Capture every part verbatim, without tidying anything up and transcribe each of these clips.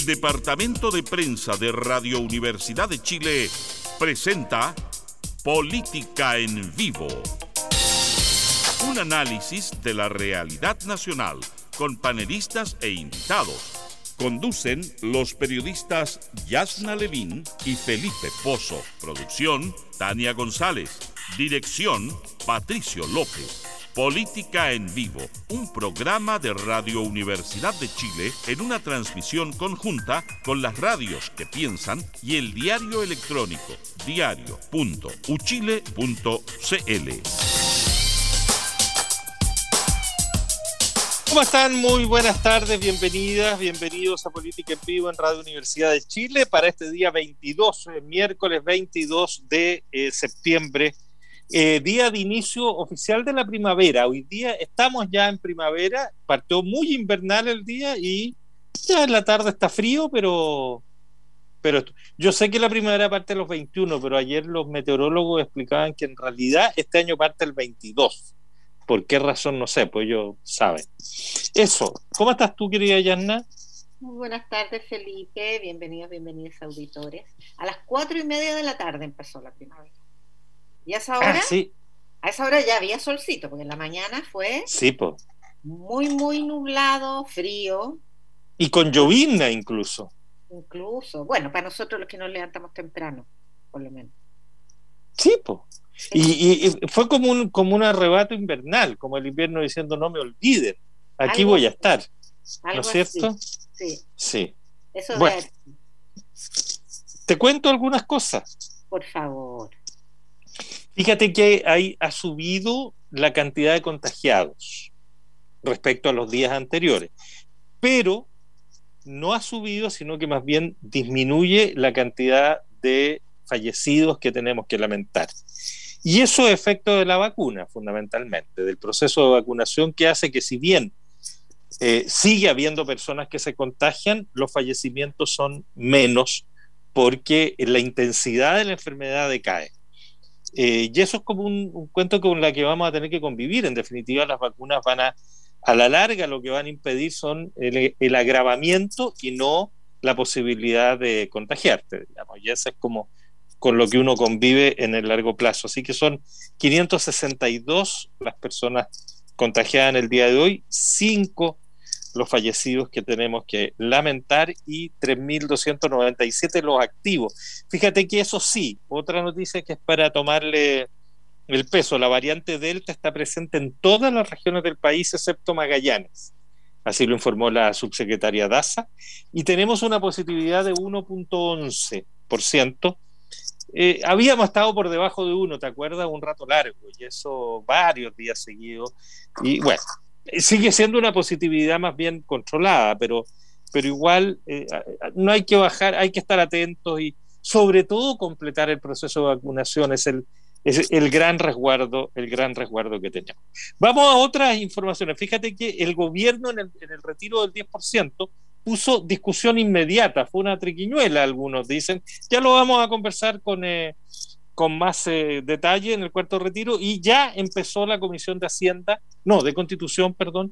El Departamento de Prensa de Radio Universidad de Chile presenta Política en Vivo. Un análisis de la realidad nacional con panelistas e invitados. Conducen los periodistas Yasna Levín y Felipe Pozo. Producción, Tania González. Dirección, Patricio López. Política en Vivo, un programa de Radio Universidad de Chile en una transmisión conjunta con las radios que piensan y el diario electrónico diario punto u chile punto c l. ¿Cómo están? Muy buenas tardes, bienvenidas, bienvenidos a Política en Vivo en Radio Universidad de Chile para este día veintidós, miércoles veintidós de eh, septiembre. Eh, día de inicio oficial de la primavera. Hoy día estamos ya en primavera, partió muy invernal el día y ya en la tarde está frío, pero, pero yo sé que la primavera parte a los veintiuno, pero ayer los meteorólogos explicaban que en realidad este año parte el veintidós. ¿Por qué razón? No sé, pues ellos saben. Eso, ¿cómo estás tú, querida Yanna? Muy buenas tardes, Felipe, bienvenidos, bienvenidos auditores. A las cuatro y media de la tarde empezó la primavera. ¿Y a esa hora? Ah, sí. A esa hora ya había solcito, porque en la mañana fue sí, pues. muy, muy nublado, frío. Y con llovizna incluso. Incluso. Bueno, para nosotros los que nos levantamos temprano, por lo menos. Sí, pues. Y, y, y fue como un, como un arrebato invernal, como el invierno diciendo no me olviden, aquí algo voy a así. estar. Algo ¿No es cierto? Así. Sí. Sí. Eso bueno, de... te cuento algunas cosas. Por favor. Fíjate que hay, ha subido la cantidad de contagiados respecto a los días anteriores, pero no ha subido, sino que más bien disminuye la cantidad de fallecidos que tenemos que lamentar. Y eso es efecto de la vacuna, fundamentalmente, del proceso de vacunación que hace que si bien eh, sigue habiendo personas que se contagian, los fallecimientos son menos porque la intensidad de la enfermedad decae. Eh, y eso es como un, un cuento con la que vamos a tener que convivir. En definitiva, las vacunas van a, a la larga, lo que van a impedir son el, el agravamiento y no la posibilidad de contagiarte, digamos. Y eso es como con lo que uno convive en el largo plazo. Así que son quinientas sesenta y dos las personas contagiadas en el día de hoy, cinco los fallecidos que tenemos que lamentar y tres mil doscientos noventa y siete los activos. Fíjate que eso sí, otra noticia que es para tomarle el peso, la variante Delta está presente en todas las regiones del país excepto Magallanes, así lo informó la subsecretaria Daza, y tenemos una positividad de uno punto once por ciento. Eh, habíamos estado por debajo de uno, ¿te acuerdas? Un rato largo, y eso varios días seguidos, y bueno, sigue siendo una positividad más bien controlada, pero, pero igual eh, no hay que bajar, hay que estar atentos y sobre todo completar el proceso de vacunación es el, es el gran resguardo, el gran resguardo que tenemos. Vamos a otras informaciones. Fíjate que el gobierno en el, en el retiro del diez por ciento puso discusión inmediata, fue una triquiñuela, algunos dicen. Ya lo vamos a conversar con... Eh, con más eh, detalle en el cuarto retiro, y ya empezó la Comisión de Hacienda, no, de Constitución, perdón,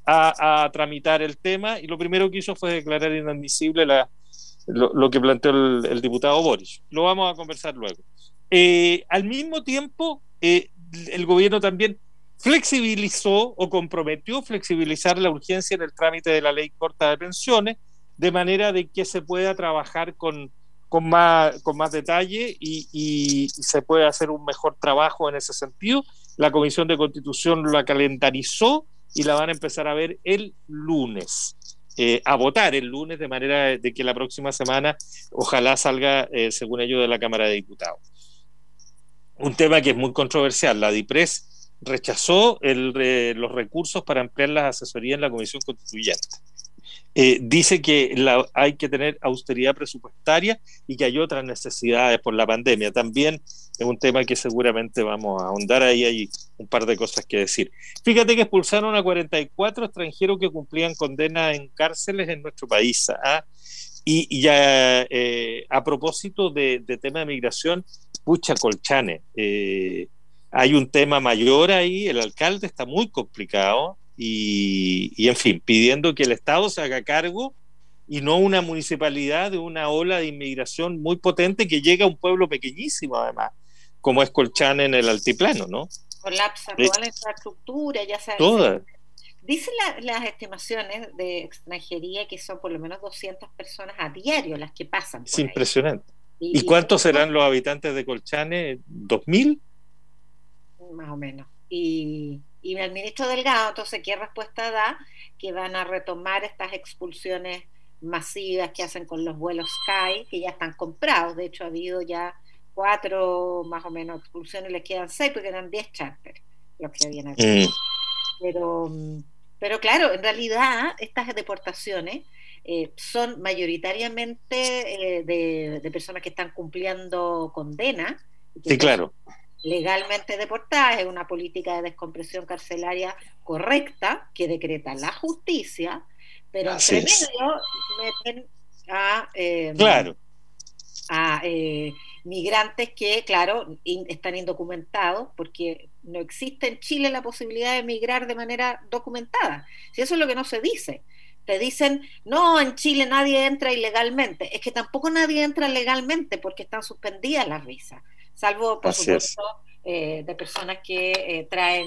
a, a tramitar el tema, y lo primero que hizo fue declarar inadmisible la, lo, lo que planteó el, el diputado Boris. Lo vamos a conversar luego. Eh, al mismo tiempo, eh, el gobierno también flexibilizó o comprometió flexibilizar la urgencia en el trámite de la ley corta de pensiones, de manera de que se pueda trabajar con Con más, con más detalle y, y se puede hacer un mejor trabajo en ese sentido. La Comisión de Constitución la calendarizó y la van a empezar a ver el lunes, eh, a votar el lunes, de manera de que la próxima semana ojalá salga, eh, según ellos, de la Cámara de Diputados. Un tema que es muy controversial. La DIPRES rechazó el, eh, los recursos para ampliar las asesorías en la Comisión Constituyente. Eh, dice que la, hay que tener austeridad presupuestaria y que hay otras necesidades por la pandemia. También es un tema que seguramente vamos a ahondar, ahí hay un par de cosas que decir. Fíjate que expulsaron a cuarenta y cuatro extranjeros que cumplían condena en cárceles en nuestro país. ¿ah? Y, y ya eh, a propósito de, de tema de migración, pucha Colchane, eh, hay un tema mayor ahí, el alcalde está muy complicado. Y, y en fin, pidiendo que el Estado se haga cargo y no una municipalidad de una ola de inmigración muy potente que llega a un pueblo pequeñísimo además, como es Colchane en el altiplano, ¿no? Colapsa Eh, toda la infraestructura, ya se, se toda, dicen la, las estimaciones de extranjería que son por lo menos doscientas personas a diario las que pasan es por ahí. impresionante. Y, ¿Y y cuántos muchos, serán los habitantes de Colchane? ¿Dos mil? más o menos. Y, y el ministro Delgado, entonces, ¿qué respuesta da? Que van a retomar estas expulsiones masivas que hacen con los vuelos Sky, que ya están comprados. De hecho, ha habido ya cuatro más o menos expulsiones, les quedan seis porque eran diez charters los que habían habido. Mm. Pero, pero claro, en realidad estas deportaciones eh, son mayoritariamente eh, de, de personas que están cumpliendo condena y que Sí, entonces claro, legalmente deportadas. Es una política de descompresión carcelaria correcta que decreta la justicia, pero así entre es. medio meten a, eh, Claro, a eh, migrantes que, claro, in, están indocumentados porque no existe en Chile la posibilidad de emigrar de manera documentada. Si eso es lo que no se dice. Te dicen, no, en Chile nadie entra ilegalmente. Es que tampoco nadie entra legalmente porque están suspendidas las visas, salvo, por así es. supuesto, eh, de personas que eh, traen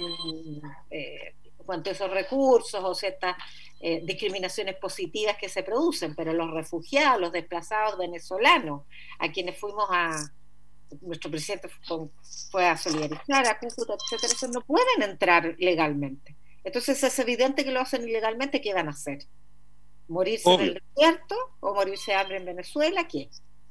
eh, cuanto a esos recursos o ciertas eh, discriminaciones positivas que se producen, pero los refugiados, los desplazados venezolanos, a quienes fuimos a, nuestro presidente fue, fue a solidarizar a Cúcuta, etcétera, eso no pueden entrar legalmente. Entonces es evidente que lo hacen ilegalmente. ¿Qué van a hacer? ¿Morirse en Obvio. el desierto o morirse de hambre en Venezuela? ¿Qué?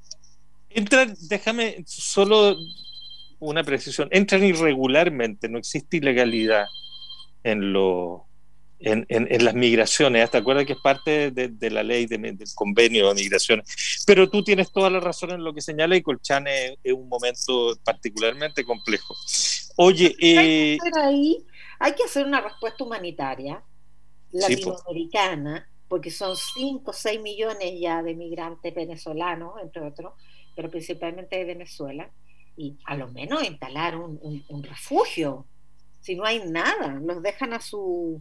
Entran, déjame solo una precisión, entran irregularmente, no existe ilegalidad en, lo, en, en, en las migraciones. ¿Te acuerdas que es parte de, de la ley de, del convenio de migraciones? Pero tú tienes toda la razón en lo que señala, y Colchane es, es un momento particularmente complejo. Oye, hay que eh, hacer ahí, hay que hacer una respuesta humanitaria sí, pues, latinoamericana, porque son cinco o seis millones ya de migrantes venezolanos, entre otros, pero principalmente de Venezuela, y a lo menos instalar un, un, un refugio. Si no hay nada, los dejan a su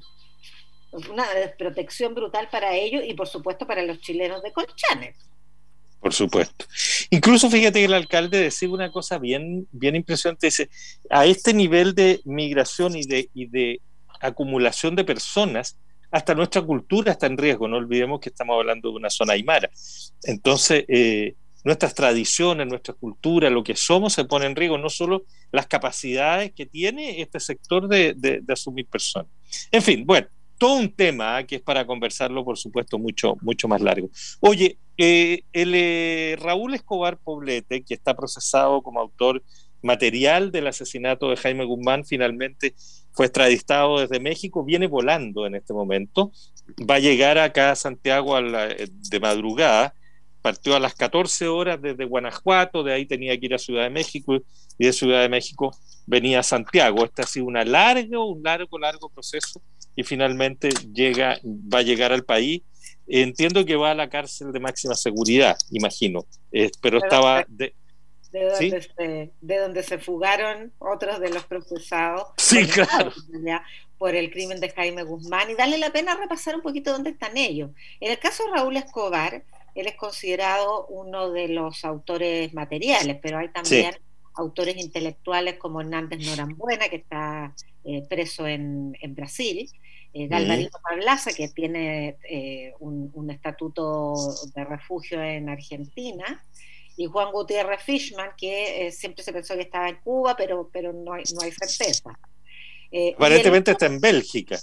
una desprotección brutal para ellos y por supuesto para los chilenos de Colchane. por supuesto. Incluso fíjate que el alcalde decía una cosa bien, bien impresionante, dice, a este nivel de migración y de, y de acumulación de personas, hasta nuestra cultura está en riesgo. No olvidemos que estamos hablando de una zona aymara. Entonces, eh, nuestras tradiciones, nuestra cultura, lo que somos se pone en riesgo, no solo las capacidades que tiene este sector de, de, de asumir personas. En fin, bueno, todo un tema ¿eh? que es para conversarlo, por supuesto, mucho, mucho más largo. Oye, eh, el eh, Raúl Escobar Poblete, que está procesado como autor material del asesinato de Jaime Guzmán, finalmente fue extraditado desde México, viene volando en este momento, va a llegar acá a Santiago a la, de madrugada, partió a las catorce horas desde Guanajuato, de ahí tenía que ir a Ciudad de México, y de Ciudad de México venía a Santiago. Este ha sido una largo, un largo, largo proceso, y finalmente llega, va a llegar al país. Entiendo que va a la cárcel de máxima seguridad, imagino, eh, pero estaba... De, de donde, ¿sí? se, de donde se fugaron otros de los procesados, Sí, claro. por el crimen de Jaime Guzmán, y vale la pena repasar un poquito dónde están ellos. En el caso de Raúl Escobar, él es considerado uno de los autores materiales, pero hay también sí. autores intelectuales como Hernández Norambuena, que está eh, preso en, en Brasil, eh, Galvarino mm. Pablaza, que tiene eh, un, un estatuto de refugio en Argentina, y Juan Gutiérrez Fishman, que eh, siempre se pensó que estaba en Cuba, pero, pero no, hay, no hay certeza. Eh, Aparentemente el, está en Bélgica.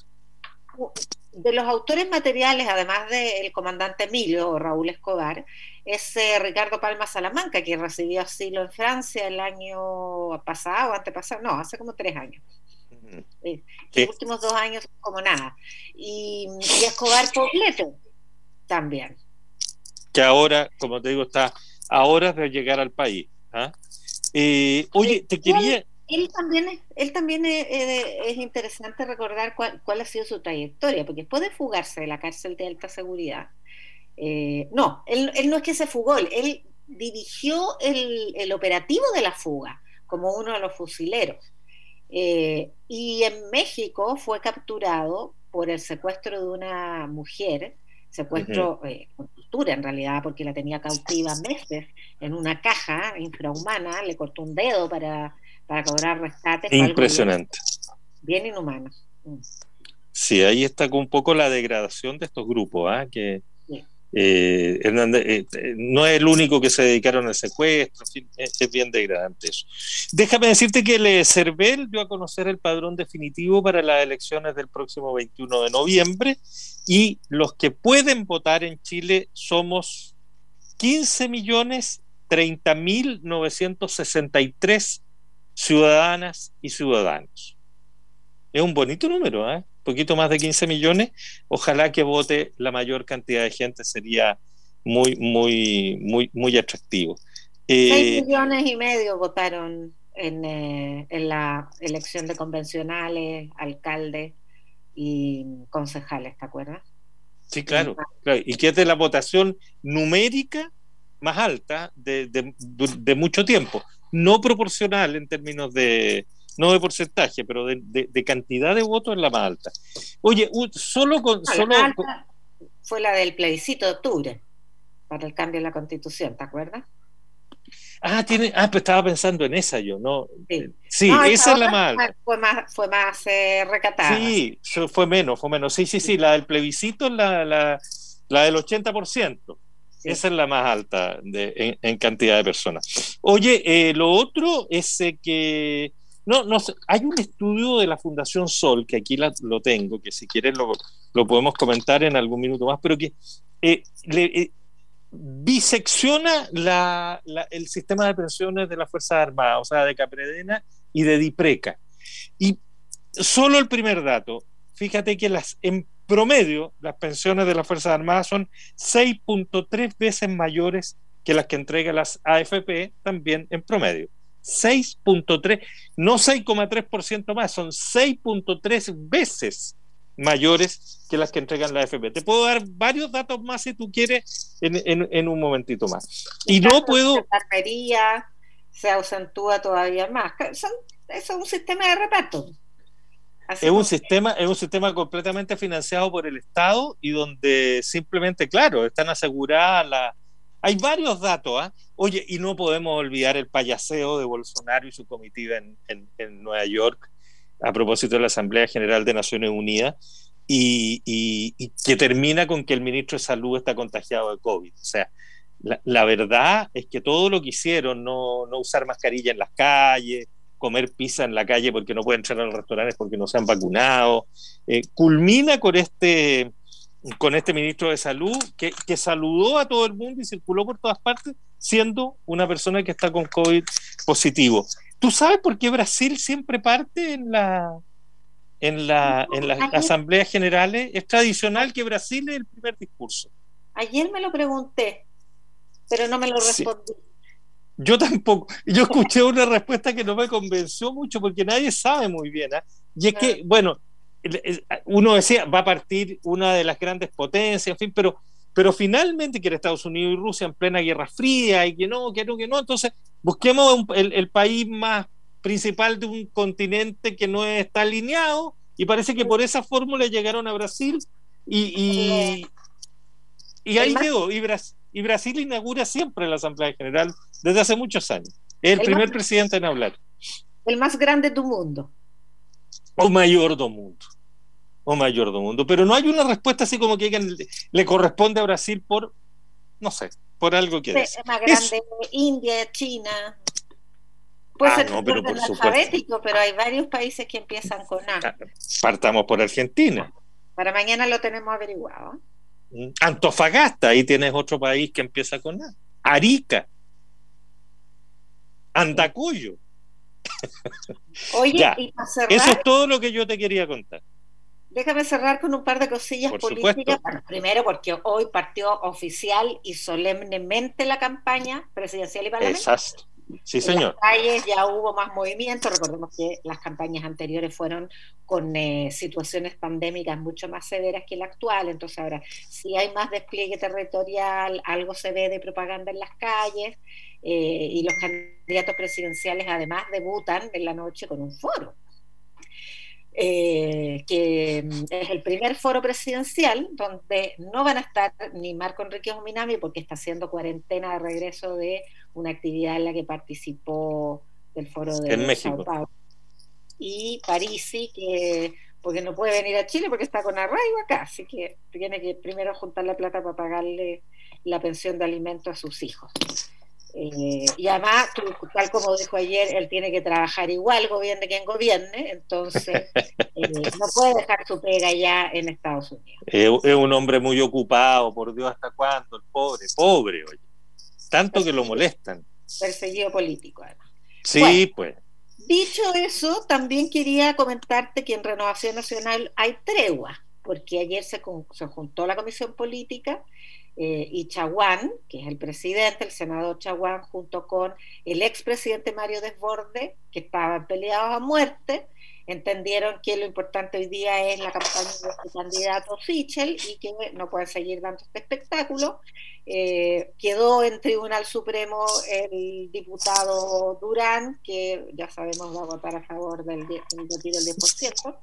De los autores materiales, además del comandante Emilio o Raúl Escobar, es eh, Ricardo Palma Salamanca, que recibió asilo en Francia el año pasado, antepasado, no, hace como tres años. Uh-huh. Eh, sí. Los últimos dos años como nada. Y, y Escobar Poblete también. Que ahora, como te digo, está a horas de llegar al país. ¿eh? Eh, oye, te quería... Él, él también, es, él también es, es interesante recordar cuál, cuál ha sido su trayectoria, porque después de fugarse de la cárcel de alta seguridad, eh, no, él, él no es que se fugó, él, él dirigió el, el operativo de la fuga como uno de los fusileros. Eh, y en México fue capturado por el secuestro de una mujer secuestro uh-huh. eh, con tortura en realidad, porque la tenía cautiva meses en una caja infrahumana, le cortó un dedo para, para cobrar rescates. Impresionante. Bien, bien inhumano. Mm. Sí, ahí está un poco la degradación de estos grupos, ¿eh? que sí. eh, Hernández, eh, no es el único que se dedicaron al secuestro, en fin, es, es bien degradante eso. Déjame decirte que el CERVEL dio a conocer el padrón definitivo para las elecciones del próximo veintiuno de noviembre, y los que pueden votar en Chile somos quince millones treinta mil novecientos sesenta y tres ciudadanas y ciudadanos. Es un bonito número, ¿eh? Poquito más de quince millones. Ojalá que vote la mayor cantidad de gente, sería muy, muy, muy, muy atractivo. Seis eh, millones y medio votaron en, eh, en la elección de convencionales, alcaldes y concejales, ¿te acuerdas? Sí, claro, claro. Y que es de la votación numérica más alta de, de, de mucho tiempo. No proporcional en términos de... no de porcentaje, pero de, de, de cantidad de votos es la más alta. Oye, solo con... No, solo la con... fue la del plebiscito de octubre, para el cambio de la Constitución, ¿te acuerdas? Ah, tiene, ah, pues estaba pensando en esa yo, ¿no? Sí, sí no, esa es la más alta. Fue más, fue más eh, recatada. Sí, fue menos, fue menos. Sí, sí, sí, la del plebiscito es la, la, la del ochenta por ciento. Sí. Esa es la más alta de, en, en cantidad de personas. Oye, eh, lo otro es eh, que... No, no sé, hay un estudio de la Fundación Sol, que aquí la, lo tengo, que si quieres lo, lo podemos comentar en algún minuto más, pero que eh, le, eh, bisecciona la, la, el sistema de pensiones de las Fuerzas Armadas, o sea, de Capredena y de DIPRECA. Y solo el primer dato, fíjate que las, en promedio las pensiones de las Fuerzas Armadas son seis punto tres veces mayores que las que entrega las A F P, también en promedio. seis punto tres, no seis coma tres por ciento más, son seis punto tres veces mayores que las que entregan la A F P. Te puedo dar varios datos más si tú quieres en, en, en un momentito más. Y no puedo... La enfermería se acentúa todavía más. Son, eso es un sistema de reparto. Así es un, sistema, es un sistema completamente financiado por el Estado y donde simplemente, claro, están aseguradas la... Hay varios datos, ¿eh? Oye, y no podemos olvidar el payaseo de Bolsonaro y su comitiva en, en, en Nueva York a propósito de la Asamblea General de Naciones Unidas y, y, y que termina con que el ministro de Salud está contagiado de COVID. O sea, la, la verdad es que todo lo que hicieron, no, no usar mascarilla en las calles, comer pizza en la calle porque no pueden entrar a los restaurantes porque no se han vacunado, eh, culmina con este... con este ministro de Salud que, que saludó a todo el mundo y circuló por todas partes siendo una persona que está con COVID positivo. ¿Tú sabes por qué Brasil siempre parte en la en la en las ayer, asambleas generales? Es tradicional que Brasil es el primer discurso. Ayer me lo pregunté, pero no me lo respondí. Sí. Yo tampoco. Yo escuché una respuesta que no me convenció mucho porque nadie sabe muy bien, ¿eh? Y es que, bueno, uno decía, va a partir una de las grandes potencias, en fin, pero, pero finalmente que era Estados Unidos y Rusia en plena Guerra Fría y que no, que no, que no, entonces busquemos un, el, el país más principal de un continente que no está alineado y parece que por esa fórmula llegaron a Brasil y, y, y ahí quedó. Y, Bras, y Brasil inaugura siempre la Asamblea General desde hace muchos años. Es el, el primer más, presidente en hablar. El más grande del mundo. O mayor do mundo. O mayor do mundo. Pero no hay una respuesta así como que le, le corresponde a Brasil por, no sé, por algo que es. Es más grande Eso. India, China. Puede ah, ser no, pero por alfabético, pero hay varios países que empiezan con A. Partamos por Argentina. Para mañana lo tenemos averiguado. Antofagasta, ahí tienes otro país que empieza con A. Arica. Andacollo. Oye, ya, y para cerrar, eso es todo lo que yo te quería contar. Déjame cerrar con un par de cosillas Por políticas. Bueno, primero, porque hoy partió oficial y solemnemente la campaña presidencial y parlamentaria. Exacto. Sí, señor. En las calles ya hubo más movimiento. Recordemos que las campañas anteriores fueron con eh, situaciones pandémicas mucho más severas que la actual. Entonces ahora, si hay más despliegue territorial, algo se ve de propaganda en las calles. Eh, y los candidatos presidenciales además debutan en la noche con un foro. Eh, eh, que es el primer foro presidencial donde no van a estar ni Marco Enríquez Minami porque está haciendo cuarentena de regreso de una actividad en la que participó del foro de en México. Sao Paulo, y Parisi, que porque no puede venir a Chile porque está con arraigo acá, así que tiene que primero juntar la plata para pagarle la pensión de alimento a sus hijos. Eh, y además, tal como dijo ayer, él tiene que trabajar igual, gobierne quien gobierne, entonces eh, no puede dejar su pega ya en Estados Unidos. Es, es un hombre muy ocupado, por Dios, ¿hasta cuándo? El pobre, pobre, oye. Tanto perseguido, que lo molestan. Perseguido político, además. Sí, bueno, pues. Dicho eso, también quería comentarte que en Renovación Nacional hay tregua, porque ayer se, se juntó la Comisión Política eh, y Chaguán, que es el presidente, el senador Chaguán, junto con el expresidente Mario Desbordes, que estaban peleados a muerte, entendieron que lo importante hoy día es la campaña de su candidato Sichel y que no pueden seguir dando este espectáculo. Eh, quedó en Tribunal Supremo el diputado Durán, que ya sabemos va a votar a favor del retiro del diez por ciento,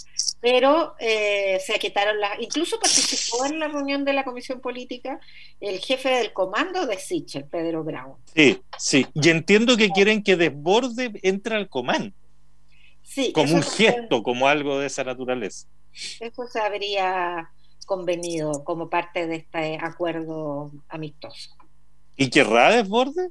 pero eh, se quitaron las... Incluso participó en la reunión de la Comisión Política el jefe del comando de Sichel, Pedro Brown. Sí, sí, y entiendo que quieren que Desbordes entre al comando. Sí, como un gesto, se, como algo de esa naturaleza. Eso se habría convenido como parte de este acuerdo amistoso. ¿Y querrá Desbordes?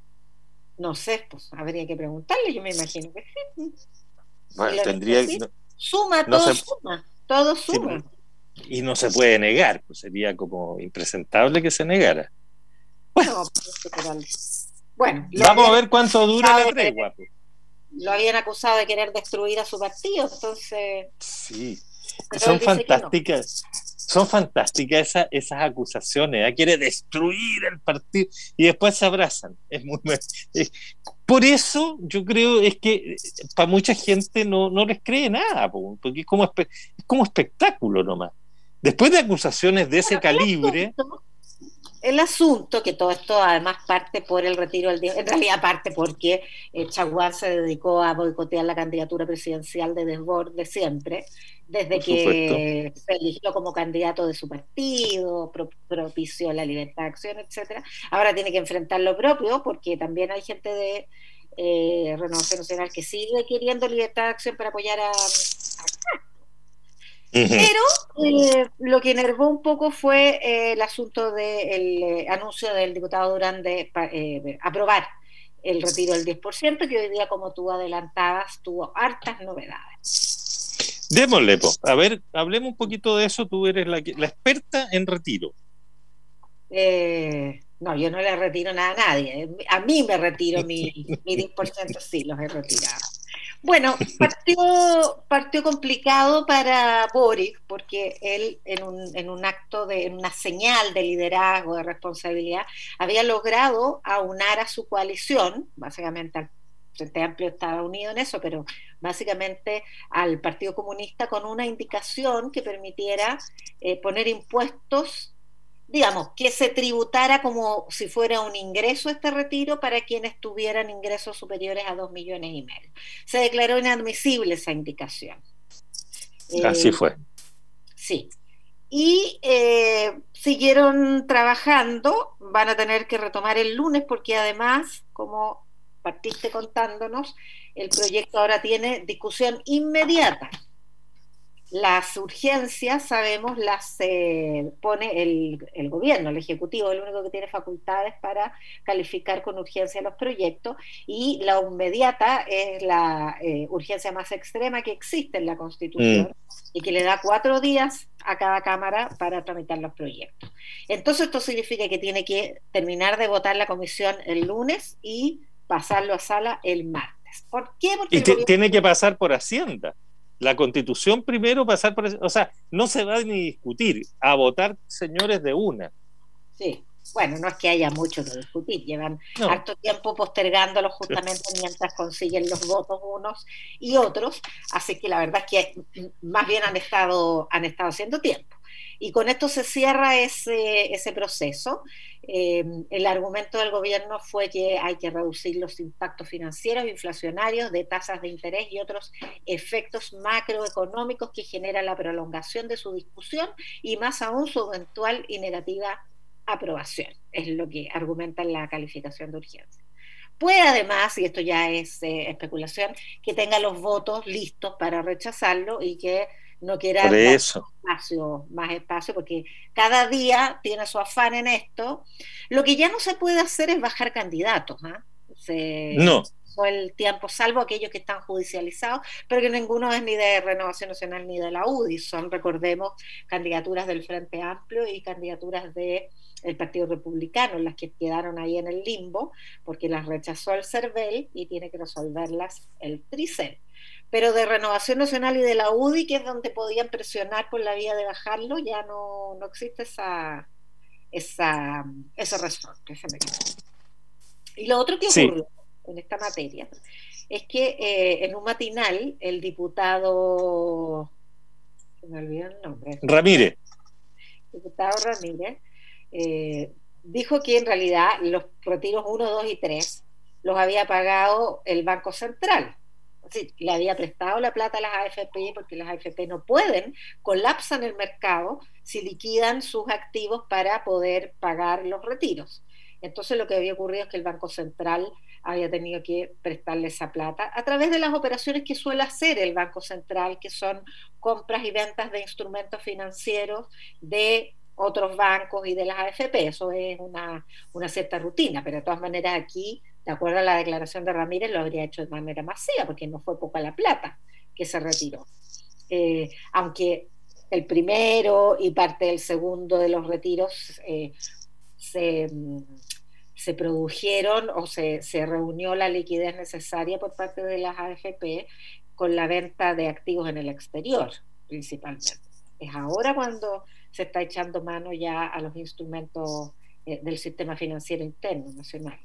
No sé, pues habría que preguntarle, yo me imagino que sí. Bueno, tendría que... No, suma, no todo se, suma, todo suma. Sí, y no se puede negar, pues sería como impresentable que se negara. Bueno, no, bueno vamos a ver cuánto dura la tregua. Pues. Lo habían acusado de querer destruir a su partido, entonces... Sí, son fantásticas, no. son fantásticas esas, esas acusaciones, ¿eh? Quiere destruir el partido y después se abrazan. Es muy, es, por eso yo creo es que para mucha gente no, no les cree nada, porque es como, es como espectáculo nomás. Después de acusaciones de ese bueno, calibre... El asunto, que todo esto además parte por el retiro del diez, en realidad parte porque eh, Chaguán se dedicó a boicotear la candidatura presidencial de Desbordes siempre, desde por que supuesto. Se eligió como candidato de su partido, pro, propició la libertad de acción, etcétera. Ahora tiene que enfrentar lo propio, porque también hay gente de eh, Renovación Nacional que sigue queriendo libertad de acción para apoyar a, a Pero eh, lo que enervó un poco fue eh, el asunto del eh, anuncio del diputado Durán de, eh, de aprobar el retiro del diez por ciento, que hoy día, como tú adelantabas, tuvo hartas novedades. Démosle, po. A ver, hablemos un poquito de eso. Tú eres la, la experta en retiro. Eh, no, yo no le retiro nada a nadie. A mí me retiro mi, mi diez por ciento, sí, los he retirado. Bueno, partió, partió complicado para Boric, porque él en un, en un acto, de en una señal de liderazgo, de responsabilidad, había logrado aunar a su coalición, básicamente al Frente Amplio estaba unido en eso, pero básicamente al Partido Comunista con una indicación que permitiera eh, poner impuestos, digamos, que se tributara como si fuera un ingreso este retiro para quienes tuvieran ingresos superiores a dos millones y medio. Se declaró inadmisible esa indicación. Así eh, fue. Sí. Y eh, siguieron trabajando, van a tener que retomar el lunes porque además, como partiste contándonos, el proyecto ahora tiene discusión inmediata. Las urgencias, sabemos, las eh, pone el, el gobierno, el ejecutivo, el único que tiene facultades para calificar con urgencia los proyectos, y la inmediata es la eh, urgencia más extrema que existe en la Constitución mm. y que le da cuatro días a cada Cámara para tramitar los proyectos. Entonces esto significa que tiene que terminar de votar la comisión el lunes y pasarlo a sala el martes. ¿Por qué? Porque y te, gobierno... tiene que pasar por Hacienda. La Constitución primero, pasar por... O sea, no se va ni discutir, a votar, señores, de una. Sí, bueno, no es que haya mucho que discutir, llevan no. harto tiempo postergándolo justamente mientras consiguen los votos unos y otros, así que la verdad es que más bien han estado, han estado haciendo tiempo. Y con esto se cierra ese, ese proceso. Eh, el argumento del gobierno fue que hay que reducir los impactos financieros, inflacionarios, de tasas de interés y otros efectos macroeconómicos que genera la prolongación de su discusión y más aún su eventual y negativa aprobación, es lo que argumenta la calificación de urgencia. Puede además, y esto ya es eh, especulación, que tenga los votos listos para rechazarlo y que no quiera Por dar eso. espacio, más espacio, porque cada día tiene su afán en esto. Lo que ya no se puede hacer es bajar candidatos, ¿eh? Se, no. Todo el tiempo, salvo aquellos que están judicializados, pero que ninguno es ni de Renovación Nacional ni de la U D I, son, recordemos, candidaturas del Frente Amplio y candidaturas de el Partido Republicano, las que quedaron ahí en el limbo, porque las rechazó el CERVEL y tiene que resolverlas el TRICEL. Pero de Renovación Nacional y de la U D I, que es donde podían presionar por la vía de bajarlo, ya no, no existe esa, esa, ese resorte. Y lo otro que sí. ocurrió en esta materia es que eh, en un matinal el diputado, se me olvidó el nombre, Ramírez, diputado Ramírez, eh, dijo que en realidad los retiros uno, dos y tres los había pagado el Banco Central. Es decir, le había prestado la plata a las A F P porque las A F P no pueden, colapsan el mercado si liquidan sus activos para poder pagar los retiros. Entonces lo que había ocurrido es que el Banco Central había tenido que prestarle esa plata a través de las operaciones que suele hacer el Banco Central, que son compras y ventas de instrumentos financieros de otros bancos y de las A F P. Eso es una, una cierta rutina, pero de todas maneras aquí, de acuerdo a la declaración de Ramírez, lo habría hecho de manera masiva, porque no fue poca la plata que se retiró. Eh, aunque el primero y parte del segundo de los retiros eh, se... se produjeron o se, se reunió la liquidez necesaria por parte de las A F P con la venta de activos en el exterior, principalmente. Es ahora cuando se está echando mano ya a los instrumentos eh, del sistema financiero interno nacional.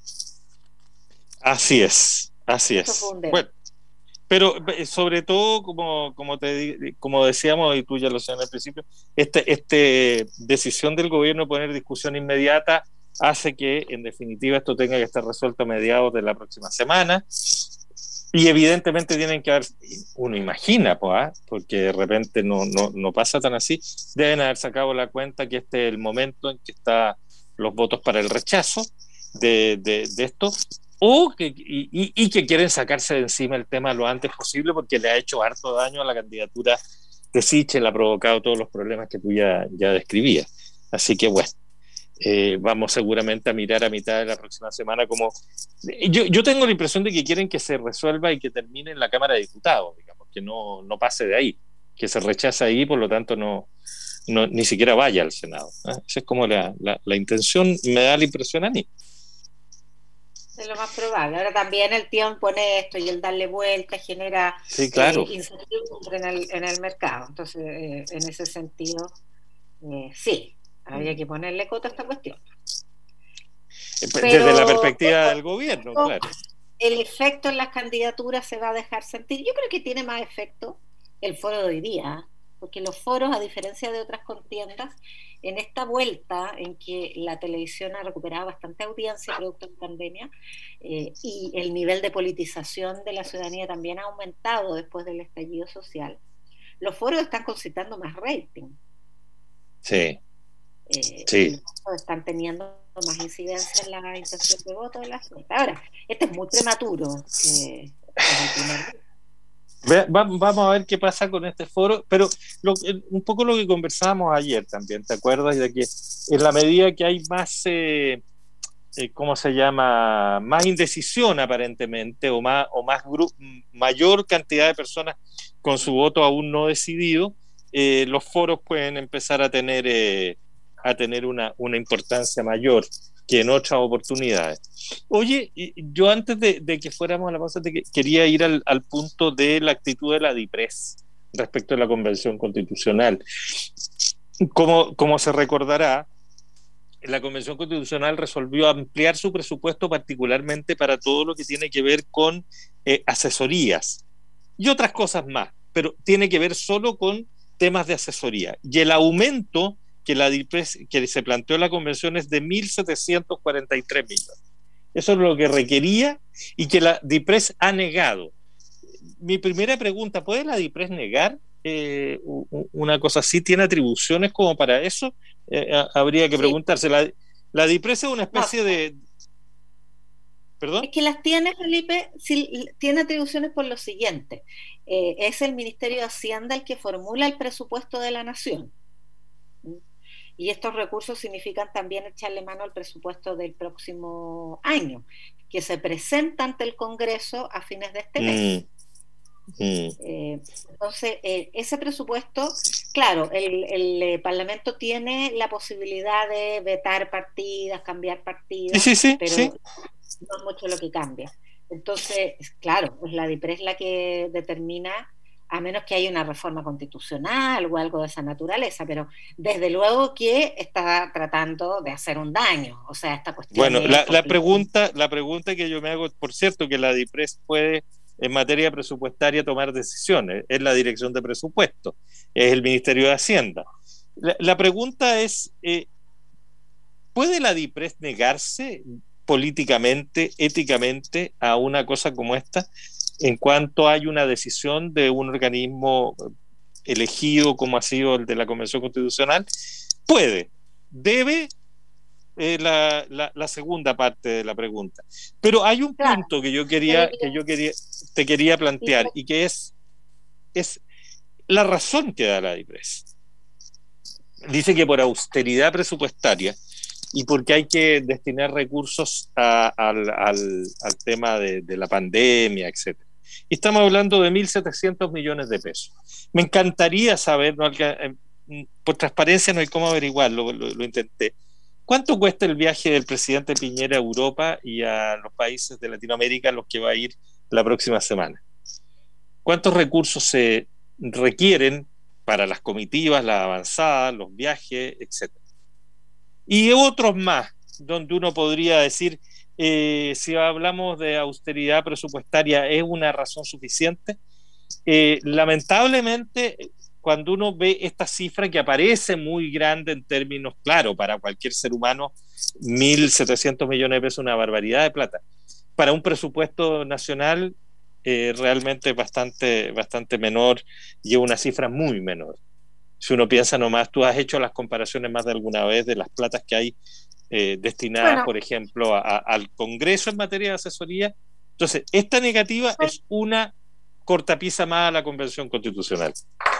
Así es, así Eso es. fue un debate. Bueno, pero sobre todo, como, como, te, como decíamos, y tú ya lo sabes al principio, esta este decisión del gobierno de poner discusión inmediata hace que, en definitiva, esto tenga que estar resuelto a mediados de la próxima semana. Y evidentemente tienen que haber, uno imagina, pues, ¿eh? Porque de repente no, no, no pasa tan así, deben haber sacado la cuenta que este es el momento en que están los votos para el rechazo de, de, de esto, o que, y, y que quieren sacarse de encima el tema lo antes posible porque le ha hecho harto daño a la candidatura de Sichel, ha provocado todos los problemas que tú ya, ya describías. Así que bueno. Eh, vamos seguramente a mirar a mitad de la próxima semana como... Yo, yo tengo la impresión de que quieren que se resuelva y que termine en la Cámara de Diputados, digamos, que no, no pase de ahí, que se rechaza ahí, por lo tanto no, no ni siquiera vaya al Senado, ¿eh? Esa es como la, la, la intención, me da la impresión a mí. Es lo más probable. Ahora también el tiempo pone esto y el darle vuelta genera sí, claro. eh, incertidumbre en el, en el mercado. Entonces, eh, en ese sentido, eh, sí. Habría que ponerle coto a esta cuestión. Desde Pero, la perspectiva pero, del gobierno, claro. El efecto en las candidaturas se va a dejar sentir. Yo creo que tiene más efecto el foro de hoy día, porque los foros, a diferencia de otras contiendas, en esta vuelta en que la televisión ha recuperado bastante audiencia producto de pandemia eh, y el nivel de politización de la ciudadanía también ha aumentado después del estallido social, los foros están concitando más rating. Sí. Eh, sí. Están teniendo más incidencia en la intención de voto de la gente. Ahora, este es muy prematuro. Eh, Ve, va, vamos a ver qué pasa con este foro, pero lo, un poco lo que conversábamos ayer también, ¿te acuerdas? De que en la medida que hay más, eh, eh, ¿cómo se llama? Más indecisión aparentemente, o más, o más gru- mayor cantidad de personas con su voto aún no decidido, eh, los foros pueden empezar a tener... Eh, a tener una, una importancia mayor que en otras oportunidades. Oye, yo antes de, de que fuéramos a la pausa, te que, quería ir al, al punto de la actitud de la DIPRES respecto a la Convención Constitucional. Como, como se recordará, la Convención Constitucional resolvió ampliar su presupuesto particularmente para todo lo que tiene que ver con eh, asesorías y otras cosas más, pero tiene que ver solo con temas de asesoría. Y el aumento que la DIPRES, que se planteó en la convención, es de mil setecientos cuarenta y tres millones. Eso es lo que requería y que la DIPRES ha negado. Mi primera pregunta, ¿puede la DIPRES negar eh, una cosa así? ¿Tiene atribuciones como para eso? Eh, habría que Sí. preguntarse. La, la DIPRES es una especie No. de... ¿Perdón? Es que las tiene, Felipe, sí, tiene atribuciones por lo siguiente. Eh, es el Ministerio de Hacienda el que formula el presupuesto de la Nación. Y estos recursos significan también echarle mano al presupuesto del próximo año, que se presenta ante el Congreso a fines de este mes. Mm. Mm. Eh, entonces, eh, ese presupuesto, claro, el, el eh, Parlamento tiene la posibilidad de vetar partidas, cambiar partidas, sí, sí, sí, pero sí. no es mucho lo que cambia. Entonces, claro, pues la DIPRES la que determina, a menos que haya una reforma constitucional o algo de esa naturaleza, pero desde luego que está tratando de hacer un daño. O sea, esta cuestión. Bueno, es la, porque... la pregunta, la pregunta que yo me hago, por cierto, que la DIPRES puede, en materia presupuestaria, tomar decisiones, es la Dirección de Presupuesto, es el Ministerio de Hacienda. La, la pregunta es, eh, ¿puede la DIPRES negarse políticamente, éticamente, a una cosa como esta, en cuanto hay una decisión de un organismo elegido como ha sido el de la Convención Constitucional? Puede, debe, eh, la, la, la segunda parte de la pregunta. Pero hay un Claro. punto que yo quería, que yo quería, te quería plantear, y que es, es la razón que da la DIPRES. Dice que por austeridad presupuestaria y porque hay que destinar recursos a, al, al, al tema de, de la pandemia, etcétera. Y estamos hablando de mil setecientos millones de pesos. Me encantaría saber, ¿no? Por transparencia no hay cómo averiguarlo, lo, lo intenté. ¿Cuánto cuesta el viaje del presidente Piñera a Europa y a los países de Latinoamérica a los que va a ir la próxima semana? ¿Cuántos recursos se requieren para las comitivas, las avanzadas, los viajes, etcétera? Y otros más, donde uno podría decir, eh, si hablamos de austeridad presupuestaria, ¿es una razón suficiente? Eh, lamentablemente, cuando uno ve esta cifra que aparece muy grande en términos, claro, para cualquier ser humano, mil setecientos millones de pesos es una barbaridad de plata. Para un presupuesto nacional, eh, realmente bastante, bastante menor y es una cifra muy menor. Si uno piensa nomás, tú has hecho las comparaciones más de alguna vez de las platas que hay eh, destinadas, bueno, por ejemplo, a, a, al Congreso en materia de asesoría. Entonces, esta negativa bueno. es una cortapisa más a la Convención Constitucional.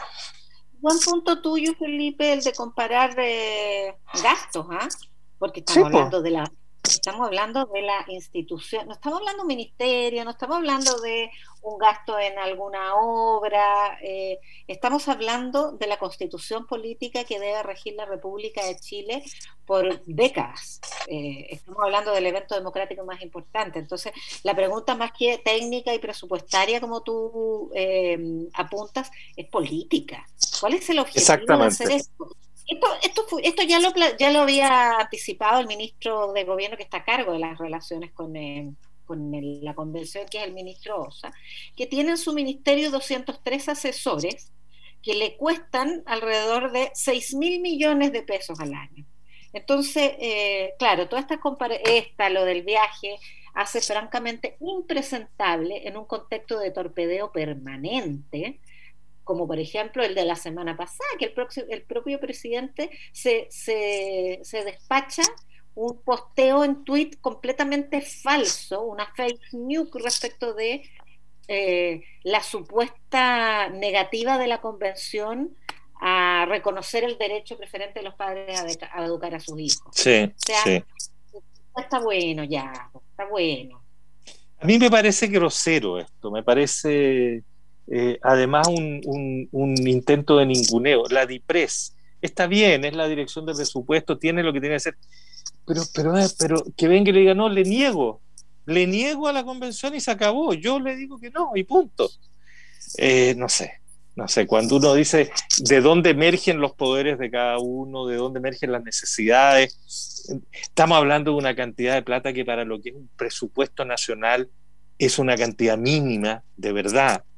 Buen punto tuyo, Felipe, el de comparar eh, gastos, ¿ah? ¿eh? Porque estamos sí, hablando de la estamos hablando de la institución, no estamos hablando de un ministerio, no estamos hablando de un gasto en alguna obra, eh, estamos hablando de la constitución política que debe regir la República de Chile por décadas. Eh, estamos hablando del evento democrático más importante. Entonces, la pregunta más que técnica y presupuestaria, como tú eh, apuntas, es política. ¿Cuál es el objetivo de hacer esto? Esto, esto, fue, esto ya, lo, ya lo había anticipado el ministro de Gobierno que está a cargo de las relaciones con, eh, con el, la convención, que es el ministro Osa, que tiene en su ministerio doscientos tres asesores que le cuestan alrededor de seis mil millones de pesos al año. Entonces, eh, claro, toda esta, esta, lo del viaje, hace francamente impresentable en un contexto de torpedeo permanente, como por ejemplo el de la semana pasada, que el, próximo, el propio presidente se, se, se despacha un posteo en tweet completamente falso, una fake news respecto de eh, la supuesta negativa de la convención a reconocer el derecho preferente de los padres a, de, a educar a sus hijos. Sí, o sea, sí. Está bueno ya, está bueno. A mí me parece grosero esto, me parece... Eh, además un, un, un intento de ninguneo. La DIPRES está bien, es la dirección de presupuesto, tiene lo que tiene que hacer, pero, pero, pero que venga y le diga no, le niego, le niego a la convención y se acabó, yo le digo que no y punto. Eh, no sé, no sé, cuando uno dice de dónde emergen los poderes de cada uno, de dónde emergen las necesidades, estamos hablando de una cantidad de plata que para lo que es un presupuesto nacional es una cantidad mínima, de verdad.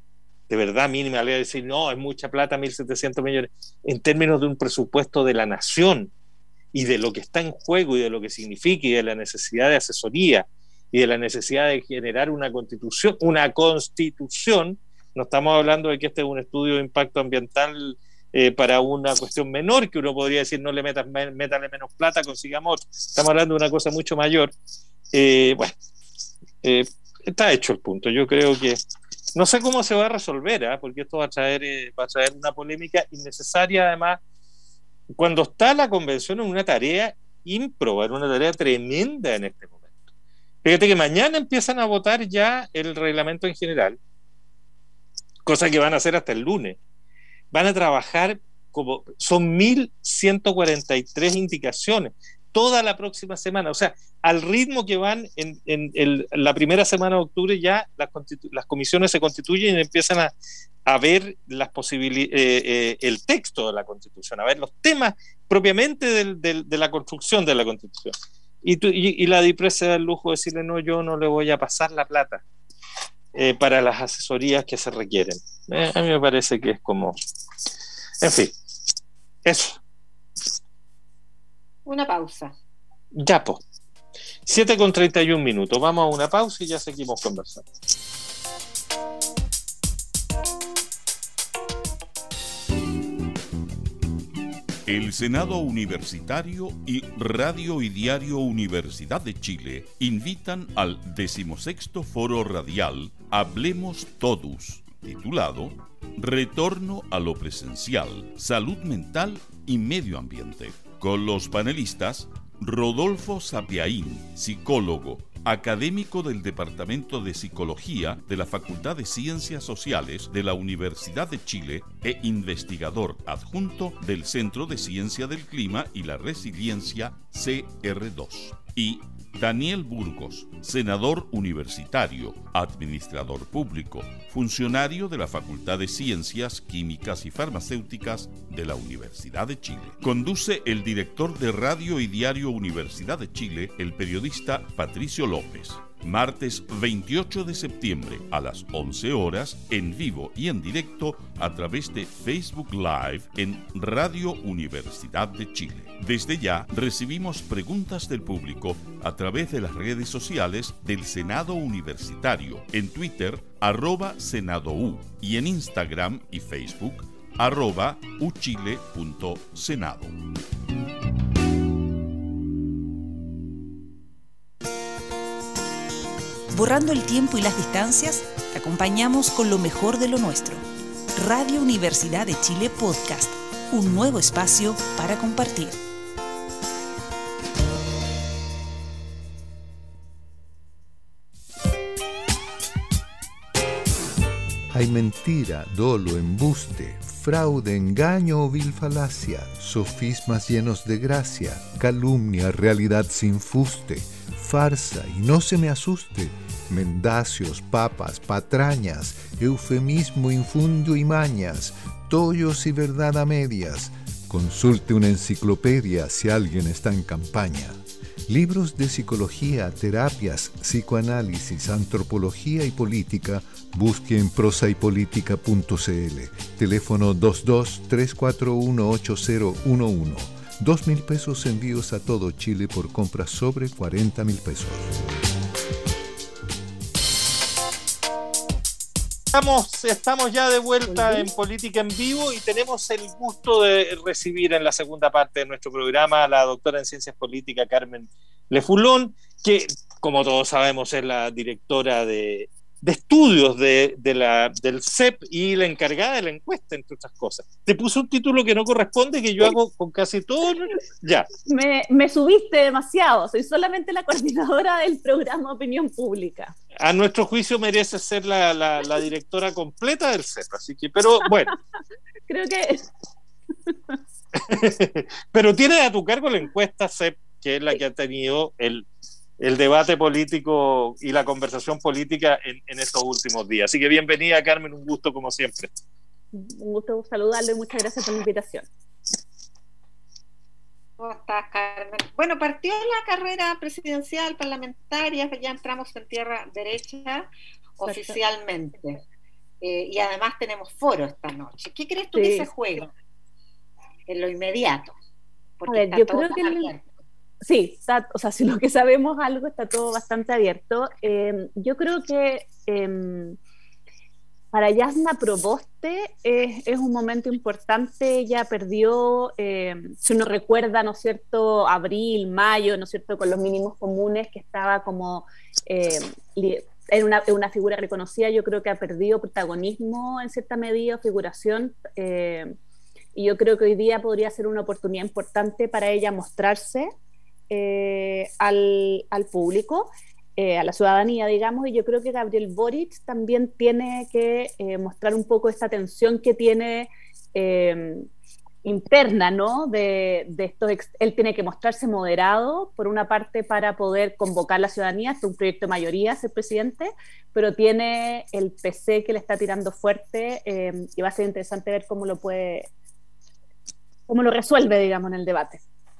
de verdad mínima, le voy a decir, no, es mucha plata, mil setecientos millones, en términos de un presupuesto de la nación y de lo que está en juego y de lo que significa y de la necesidad de asesoría y de la necesidad de generar una constitución, una constitución, no estamos hablando de que este es un estudio de impacto ambiental eh, para una cuestión menor, que uno podría decir no le metas, métale menos plata, consigamos otro. Estamos hablando de una cosa mucho mayor. Eh, bueno, eh, está hecho el punto. Yo creo que no sé cómo se va a resolver, ¿eh? Porque esto va a traer, eh, va a traer una polémica innecesaria, además, cuando está la convención en una tarea ímproba, en una tarea tremenda en este momento. Fíjate que mañana empiezan a votar ya el reglamento en general, cosa que van a hacer hasta el lunes. Van a trabajar como, son mil ciento cuarenta y tres indicaciones toda la próxima semana, o sea, al ritmo que van en, en el, la primera semana de octubre ya las, las comisiones se constituyen y empiezan a, a ver las posibilidades, eh, eh, el texto de la Constitución, a ver los temas propiamente del, del, de la construcción de la Constitución. Y, tú, y, y la DIPRES se da el lujo de decirle, no, yo no le voy a pasar la plata eh, para las asesorías que se requieren. Eh, a mí me parece que es como... En fin, eso. Una pausa. Ya, pues. siete con treinta y un minutos. Vamos a una pausa y ya seguimos conversando. El Senado Universitario y Radio y Diario Universidad de Chile invitan al decimosexto Foro Radial Hablemos Todos, titulado Retorno a lo presencial, salud mental y medio ambiente, con los panelistas Rodolfo Sapiaín, psicólogo, académico del Departamento de Psicología de la Facultad de Ciencias Sociales de la Universidad de Chile e investigador adjunto del Centro de Ciencia del Clima y la Resiliencia C R dos. Y Daniel Burgos, senador universitario, administrador público, funcionario de la Facultad de Ciencias Químicas y Farmacéuticas de la Universidad de Chile. Conduce el director de Radio y Diario Universidad de Chile, el periodista Patricio López. Martes veintiocho de septiembre a las once horas, en vivo y en directo a través de Facebook Live en Radio Universidad de Chile. Desde ya recibimos preguntas del público a través de las redes sociales del Senado Universitario, en Twitter, arroba SenadoU, y en Instagram y Facebook, arroba uchile.senado. Borrando el tiempo y las distancias, te acompañamos con lo mejor de lo nuestro. Radio Universidad de Chile Podcast, un nuevo espacio para compartir. Hay mentira, dolo, embuste, fraude, engaño o vil falacia, sofismas llenos de gracia, calumnia, realidad sin fuste, farsa y no se me asuste, mendacios, papas, patrañas, eufemismo, infundio y mañas, tollos y verdad a medias. Consulte una enciclopedia si alguien está en campaña. Libros de psicología, terapias, psicoanálisis, antropología y política, busque en prosa y política punto c l. Teléfono dos dos tres cuatro uno ocho cero uno uno. Dos mil pesos envíos a todo Chile por compras sobre cuarenta mil pesos. Estamos, estamos ya de vuelta en Política en Vivo y tenemos el gusto de recibir en la segunda parte de nuestro programa a la doctora en Ciencias Políticas Carmen Lefulón, que, como todos sabemos, es la directora de, de estudios de, de la, del C E P y la encargada de la encuesta, entre otras cosas. Te puse un título que no corresponde, que yo hago con casi todo. Ya. Me, me subiste demasiado, soy solamente la coordinadora del programa Opinión Pública. A nuestro juicio merece ser la, la, la directora completa del C E P, así que, pero bueno. Creo que... Pero tiene a tu cargo la encuesta C E P, que es la que ha tenido el, el debate político y la conversación política en, en estos últimos días. Así que bienvenida, Carmen, un gusto como siempre. Un gusto saludarle y muchas gracias por la invitación. ¿Cómo estás, Carmen? Bueno, partió la carrera presidencial, parlamentaria, ya entramos en tierra derecha oficialmente. eh, y además tenemos foro esta noche. ¿Qué crees tú Sí. que se juega en lo inmediato? Porque A ver, está yo todo creo tan que el- abierto. Sí, está, o sea, si lo que sabemos algo está todo bastante abierto. Eh, yo creo que eh, para Yasna Proboste es, es un momento importante. Ella perdió, eh, si uno recuerda, ¿no es cierto?, abril, mayo, ¿no es cierto?, con los mínimos comunes, que estaba como eh, en una, en una figura reconocida. Yo creo que ha perdido protagonismo en cierta medida, figuración. Eh, y yo creo que hoy día podría ser una oportunidad importante para ella mostrarse eh, al, al público, eh, a la ciudadanía, digamos, y yo creo que Gabriel Boric también tiene que eh, mostrar un poco esta tensión que tiene eh, interna, ¿no? De, de estos ex- él tiene que mostrarse moderado, por una parte, para poder convocar a la ciudadanía, este es un proyecto de mayoría, ser presidente, pero tiene el P C que le está tirando fuerte, eh, y va a ser interesante ver cómo lo puede, cómo lo resuelve, digamos, en el debate.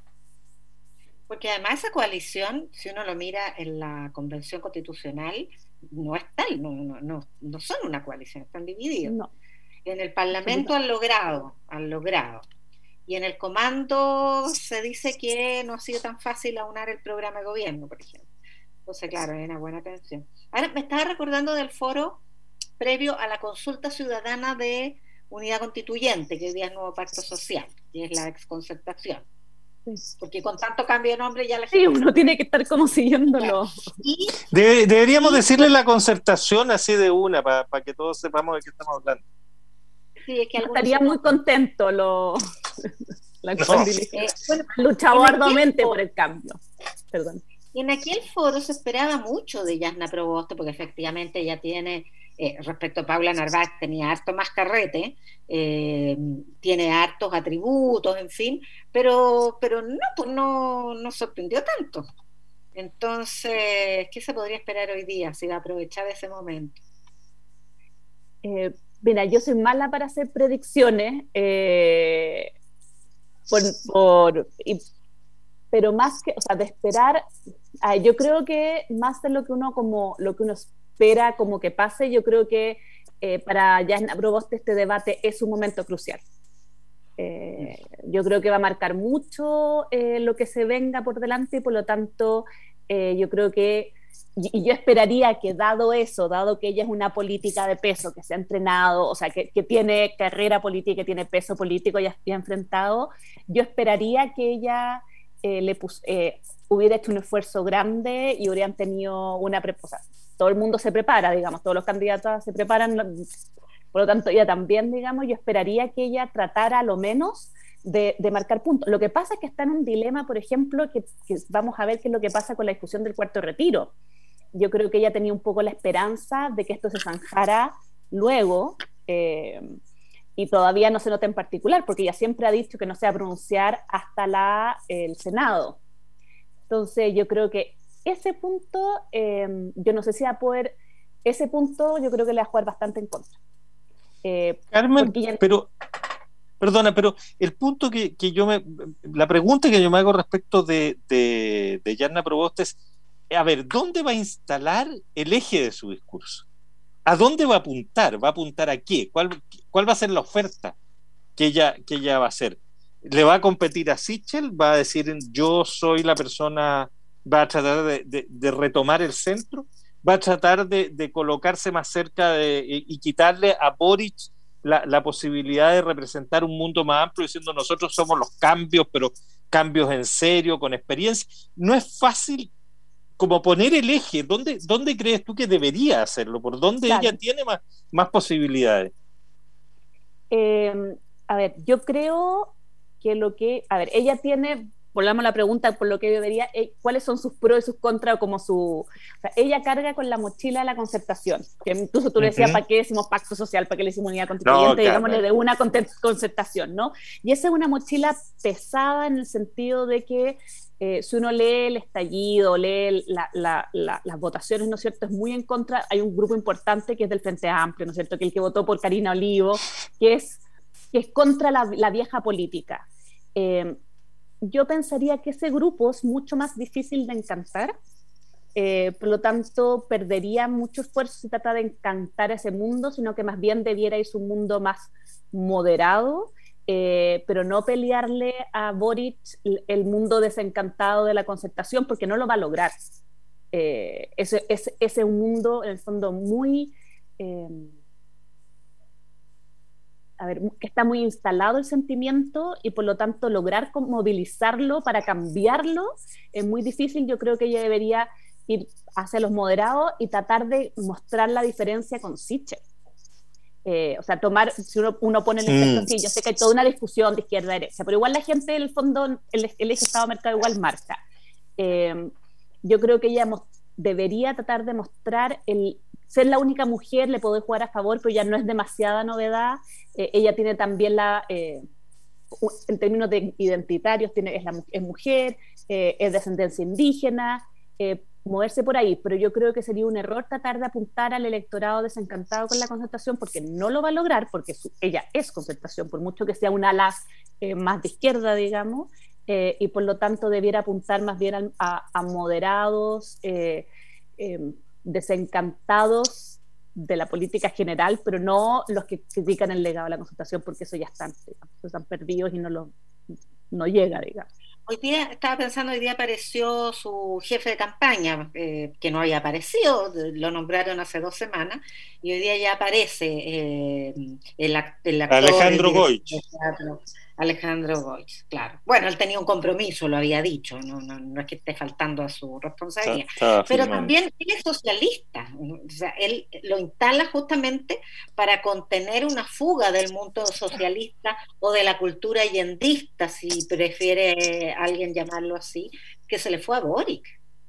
Porque además esa coalición, si uno lo mira en la Convención Constitucional, no es tal, no, no, no, no son una coalición, están divididos. No. En el Parlamento han logrado, han logrado. Y en el comando se dice que no ha sido tan fácil aunar el programa de gobierno, por ejemplo. Entonces, claro, hay una buena tensión. Ahora, me estaba recordando del foro previo a la consulta ciudadana de Unidad Constituyente, que hoy día es Nuevo Pacto Social, y es la exconcertación. Porque con tanto cambio de nombre ya la Sí, gente... uno tiene que estar como siguiéndolo. Y, De- deberíamos y- decirle la concertación así de una, para que todos sepamos de qué estamos hablando. sí, es que algunos Estaría se muy enojan. contento lo, la No. actual dirigente. Eh, bueno, Luchado en aquel arduamente foro- por el cambio. Perdón. Y en aquel foro se esperaba mucho de Yasna Proboste, porque efectivamente ella tiene, eh, respecto a Paula Narváez, tenía harto más carrete, eh, tiene hartos atributos, en fin, pero, pero no, pues no, no sorprendió tanto. Entonces, ¿qué se podría esperar hoy día si va a aprovechar ese momento? Eh, mira, yo soy mala para hacer predicciones, eh, por, por, y, pero más que, o sea, de esperar, ah, yo creo que más de lo que uno como lo que uno espera como que pase, yo creo que eh, para Yasna Proboste este debate es un momento crucial. Eh, yo creo que va a marcar mucho eh, lo que se venga por delante, y por lo tanto eh, yo creo que, y, y yo esperaría que dado eso, dado que ella es una política de peso, que se ha entrenado, o sea, que, que tiene carrera política, que tiene peso político y ha, y ha enfrentado, yo esperaría que ella eh, le pus, eh, hubiera hecho un esfuerzo grande y hubieran tenido una pre, o sea, todo el mundo se prepara, digamos, todos los candidatos se preparan. Por lo tanto, ella también, digamos, yo esperaría que ella tratara a lo menos de, de marcar puntos. Lo que pasa es que está en un dilema, por ejemplo, que, que vamos a ver qué es lo que pasa con la discusión del cuarto retiro. Yo creo que ella tenía un poco la esperanza de que esto se zanjara luego, eh, y todavía no se nota en particular, porque ella siempre ha dicho que no se va a pronunciar hasta la, el Senado. Entonces, yo creo que ese punto, eh, yo no sé si va a poder, ese punto yo creo que le va a jugar bastante en contra. Eh, Carmen, ya... pero, perdona, pero el punto que, que yo me, la pregunta que yo me hago respecto de, de, de Yasna Proboste es, a ver, ¿dónde va a instalar el eje de su discurso? ¿A dónde va a apuntar? ¿Va a apuntar a qué? ¿Cuál, cuál va a ser la oferta que ella, que ella va a hacer? ¿Le va a competir a Sichel? ¿Va a decir yo soy la persona, va a tratar de, de, de retomar el centro? ¿Va a tratar de, de colocarse más cerca de, y, y quitarle a Boric la, la posibilidad de representar un mundo más amplio, diciendo nosotros somos los cambios, pero cambios en serio, con experiencia? No es fácil como poner el eje. ¿Dónde, dónde crees tú que debería hacerlo? ¿Por dónde claro. ella tiene más, más posibilidades? Eh, a ver, yo creo que lo que... A ver, ella tiene... Volvamos a la pregunta por lo que debería, eh, ¿cuáles son sus pros y sus contras? Como su, o sea, ella carga con la mochila de la concertación, que incluso tú le decías, uh-huh. ¿para qué decimos pacto social? ¿Para qué le decimos unidad constituyente? No, digámosle claro. de una concertación, ¿no? Y esa es una mochila pesada en el sentido de que eh, si uno lee el estallido, lee la, la, la, las votaciones, ¿no es cierto?, es muy en contra. Hay un grupo importante que es del Frente Amplio, ¿no es cierto?, que el que votó por Karina Olivo, que es, que es contra la, la vieja política. Eh, yo pensaría que ese grupo es mucho más difícil de encantar eh, por lo tanto perdería mucho esfuerzo si trata de encantar ese mundo, sino que más bien debiera irse un mundo más moderado, eh, pero no pelearle a Boric el mundo desencantado de la concertación, porque no lo va a lograr. Eh, ese, ese, ese es un mundo, en el fondo, muy... Eh, a ver, que está muy instalado el sentimiento y por lo tanto lograr movilizarlo para cambiarlo es muy difícil. Yo creo que ella debería ir hacia los moderados y tratar de mostrar la diferencia con Sichel. Eh, o sea, tomar, si uno, uno pone el efecto, mm. sí, yo sé que hay toda una discusión de izquierda a derecha, pero igual la gente, en el fondo, el, el eje Estado-mercado igual marca. Eh, yo creo que ella debería tratar de mostrar el ser la única mujer, le puede jugar a favor, pero ya no es demasiada novedad. Eh, ella tiene también la, eh, en términos de identitarios, tiene, es, la, es mujer, eh, es de ascendencia indígena, eh, moverse por ahí, pero yo creo que sería un error tratar de apuntar al electorado desencantado con la concertación, porque no lo va a lograr, porque su, ella es concertación, por mucho que sea un ala eh, más de izquierda, digamos, eh, y por lo tanto debiera apuntar más bien a, a, a moderados, eh, eh, desencantados de la política general, pero no los que critican el legado de la concertación, porque eso ya están, digamos, están perdidos y no, lo, no llega, digamos. Hoy día, estaba pensando, hoy día apareció su jefe de campaña, eh, que no había aparecido, lo nombraron hace dos semanas, y hoy día ya aparece eh, el, el actor... Alejandro Goich. Alejandro Goich, claro. Bueno, él tenía un compromiso, lo había dicho, no, no, no es que esté faltando a su responsabilidad. Está, está pero también él es socialista, o sea, él lo instala justamente para contener una fuga del mundo socialista o de la cultura allendista, si prefiere alguien llamarlo así, que se le fue a Boric,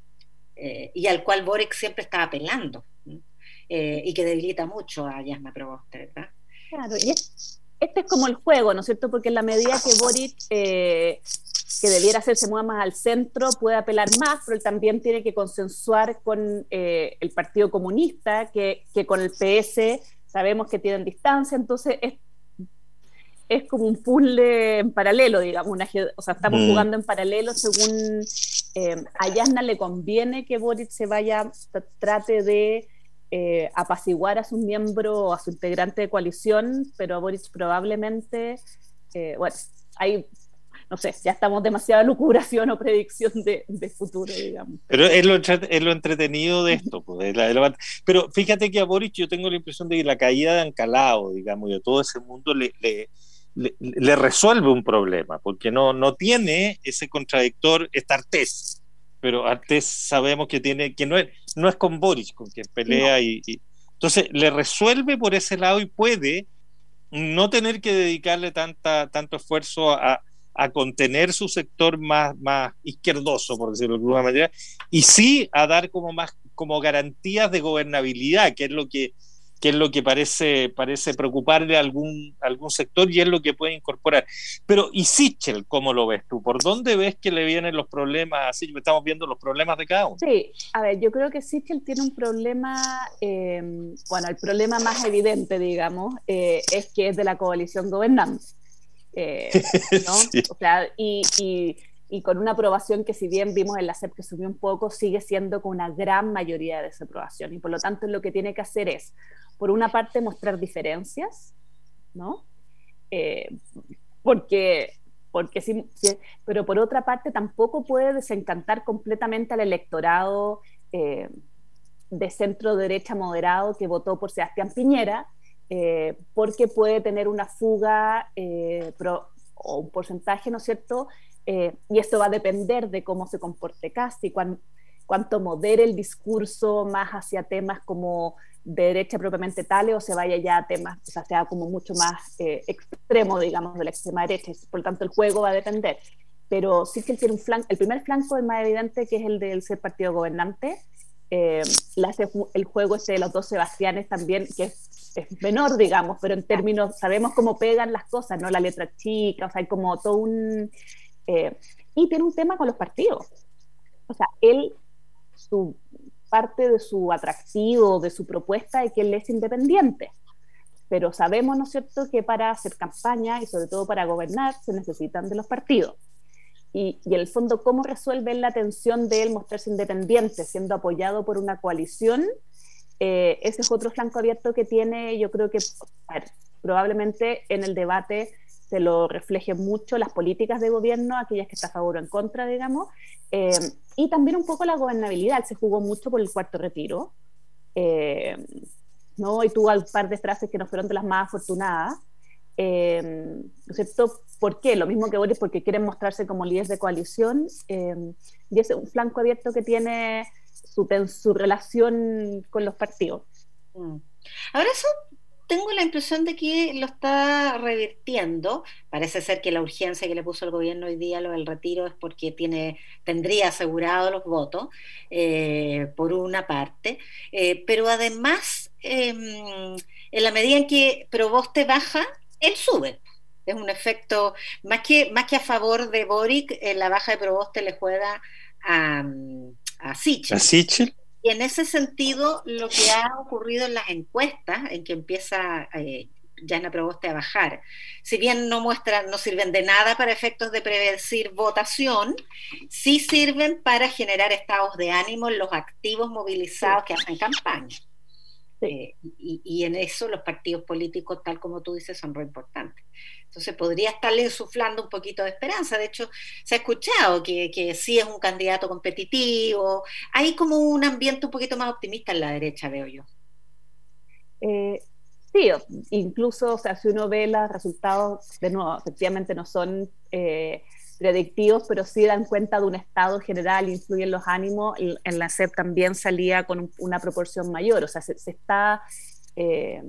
eh, y al cual Boric siempre estaba apelando, eh, y que debilita mucho a Yasna Proboste, ¿verdad? Claro, y es... Este es como el juego, ¿no es cierto? Porque en la medida que Boric, eh, que debiera hacerse mueva más al centro, puede apelar más, pero él también tiene que consensuar con eh, el Partido Comunista, que, que con el P S sabemos que tienen distancia, entonces es, es como un puzzle en paralelo, digamos, una, o sea, estamos mm. jugando en paralelo según eh, a Yasna le conviene que Boric se vaya, trate de Eh, apaciguar a sus miembros o a su integrante de coalición, pero a Boric probablemente, eh, bueno, hay, no sé, ya estamos demasiada lucubración o predicción de, de futuro, digamos. Pero es lo, es lo entretenido de esto, pues, es la, es la, pero fíjate que a Boric yo tengo la impresión de que la caída de Ancalao, digamos, y de todo ese mundo le, le, le, le resuelve un problema, porque no, no tiene ese contradictor, esta Artés, pero Artés sabemos que tiene que no es, no es con Boric con quien pelea, no. y, y entonces le resuelve por ese lado y puede no tener que dedicarle tanta, tanto esfuerzo a, a contener su sector más, más izquierdoso, por decirlo de alguna manera, y sí a dar como más como garantías de gobernabilidad, que es lo que que es lo que parece, parece preocuparle a algún, a algún sector y es lo que puede incorporar. Pero, ¿y Sichel, cómo lo ves tú? ¿Por dónde ves que le vienen los problemas? Así estamos viendo los problemas de cada uno. Sí, a ver, yo creo que Sichel tiene un problema, eh, bueno, el problema más evidente, digamos, eh, es que es de la coalición gobernante. Eh, ¿no? Sí. O sea, y... y y con una aprobación que si bien vimos en la C E P que subió un poco, sigue siendo con una gran mayoría de desaprobación, y por lo tanto lo que tiene que hacer es, por una parte, mostrar diferencias, ¿no? Eh, porque, porque sí, sí, pero por otra parte tampoco puede desencantar completamente al electorado eh, de centro derecha moderado que votó por Sebastián Piñera, eh, porque puede tener una fuga eh, pro, o un porcentaje, ¿no es cierto?, Eh, y esto va a depender de cómo se comporte Kast y cuán, cuánto modere el discurso más hacia temas como de derecha propiamente tales, o se vaya ya a temas, o sea, sea como mucho más eh, extremo, digamos, de la extrema derecha, y por lo tanto el juego va a depender. Pero sí que él tiene un flanco, el primer flanco es más evidente, que es el del ser partido gobernante. Eh, el juego este de los dos Sebastianes también, que es, es menor, digamos, pero en términos, sabemos cómo pegan las cosas, ¿no? La letra chica, o sea, hay como todo un... Eh, y tiene un tema con los partidos. O sea, él, su parte de su atractivo, de su propuesta, es que él es independiente. Pero sabemos, ¿no es cierto?, que para hacer campaña y sobre todo para gobernar se necesitan de los partidos. y, y en el fondo cómo resuelve la tensión de él mostrarse independiente, siendo apoyado por una coalición. Eh, ese es otro flanco abierto que tiene, yo creo que a ver, probablemente en el debate se lo refleje mucho las políticas de gobierno, aquellas que está a favor o en contra, digamos, eh, y también un poco la gobernabilidad. Se jugó mucho por el cuarto retiro, eh, ¿no? Y tuvo un par de frases que no fueron de las más afortunadas, eh, ¿no es cierto? ¿Por qué? Lo mismo que Boris, porque quieren mostrarse como líderes de coalición, eh, y ese es un flanco abierto que tiene su, su relación con los partidos. Mm. Ahora eso tengo la impresión de que lo está revirtiendo. Parece ser que la urgencia que le puso el gobierno hoy día, lo del retiro, es porque tiene, tendría asegurado los votos, eh, por una parte, eh, pero además, eh, en la medida en que Proboste baja, él sube. Es un efecto, más que, más que a favor de Boric, eh, la baja de Proboste le juega a, a Sichel. ¿A Sichel? Y en ese sentido, lo que ha ocurrido en las encuestas, en que empieza eh, Yana Proboste a bajar, si bien no muestran, no sirven de nada para efectos de predecir votación, sí sirven para generar estados de ánimo en los activos movilizados que hacen campaña. Sí. Eh, y, y en eso los partidos políticos, tal como tú dices, son muy importantes. Entonces podría estarle insuflando un poquito de esperanza. De hecho, se ha escuchado que, que sí es un candidato competitivo. Hay como un ambiente un poquito más optimista en la derecha, veo yo. Eh, sí, incluso, o sea, si uno ve los resultados, de nuevo, efectivamente no son eh, predictivos, pero sí dan cuenta de un estado general, influyen los ánimos. En la C E P también salía con una proporción mayor, o sea, se, se está... Eh,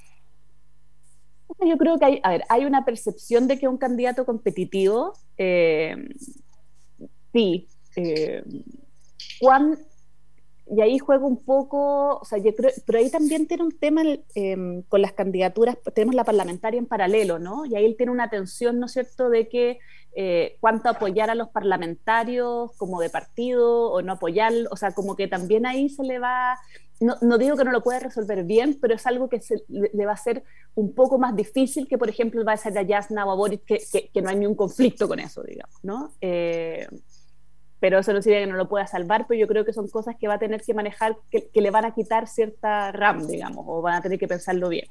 yo creo que hay, a ver, hay una percepción de que un candidato competitivo, eh, sí, eh, Juan, y ahí juega un poco, o sea, yo creo, pero ahí también tiene un tema eh, con las candidaturas, tenemos la parlamentaria en paralelo, ¿no? Y ahí él tiene una tensión, ¿no es cierto?, de que eh, cuánto apoyar a los parlamentarios como de partido o no apoyar, o sea, como que también ahí se le va, no, no digo que no lo pueda resolver bien, pero es algo que se, le, le va a ser un poco más difícil que, por ejemplo, va a ser a Jasna o a Boris, que, que, que no hay ni un conflicto con eso, digamos, ¿no? Eh, pero eso no significa que no lo pueda salvar, pero yo creo que son cosas que va a tener que manejar, que, que le van a quitar cierta RAM, digamos, o van a tener que pensarlo bien.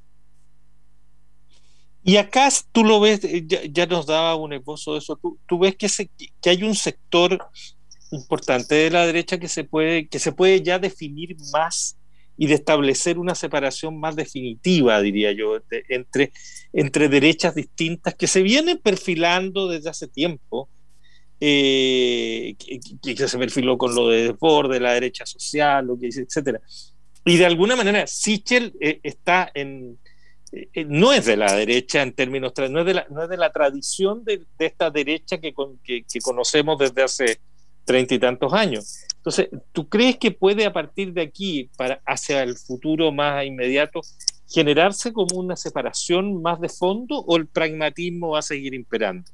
Y acá tú lo ves, ya, ya nos daba un esbozo de eso, tú, tú ves que, se, que hay un sector importante de la derecha que se puede, que se puede ya definir más y de establecer una separación más definitiva, diría yo, de, entre, entre derechas distintas que se vienen perfilando desde hace tiempo. Eh, que, que se perfiló con lo de desborde, la derecha social, lo que dice, etcétera. Y de alguna manera Sichel eh, está en eh, no es de la derecha en términos, no es de la, no es de la tradición de, de esta derecha que, que, que conocemos desde hace treinta y tantos años. Entonces, ¿tú crees que puede a partir de aquí para hacia el futuro más inmediato generarse como una separación más de fondo o el pragmatismo va a seguir imperando?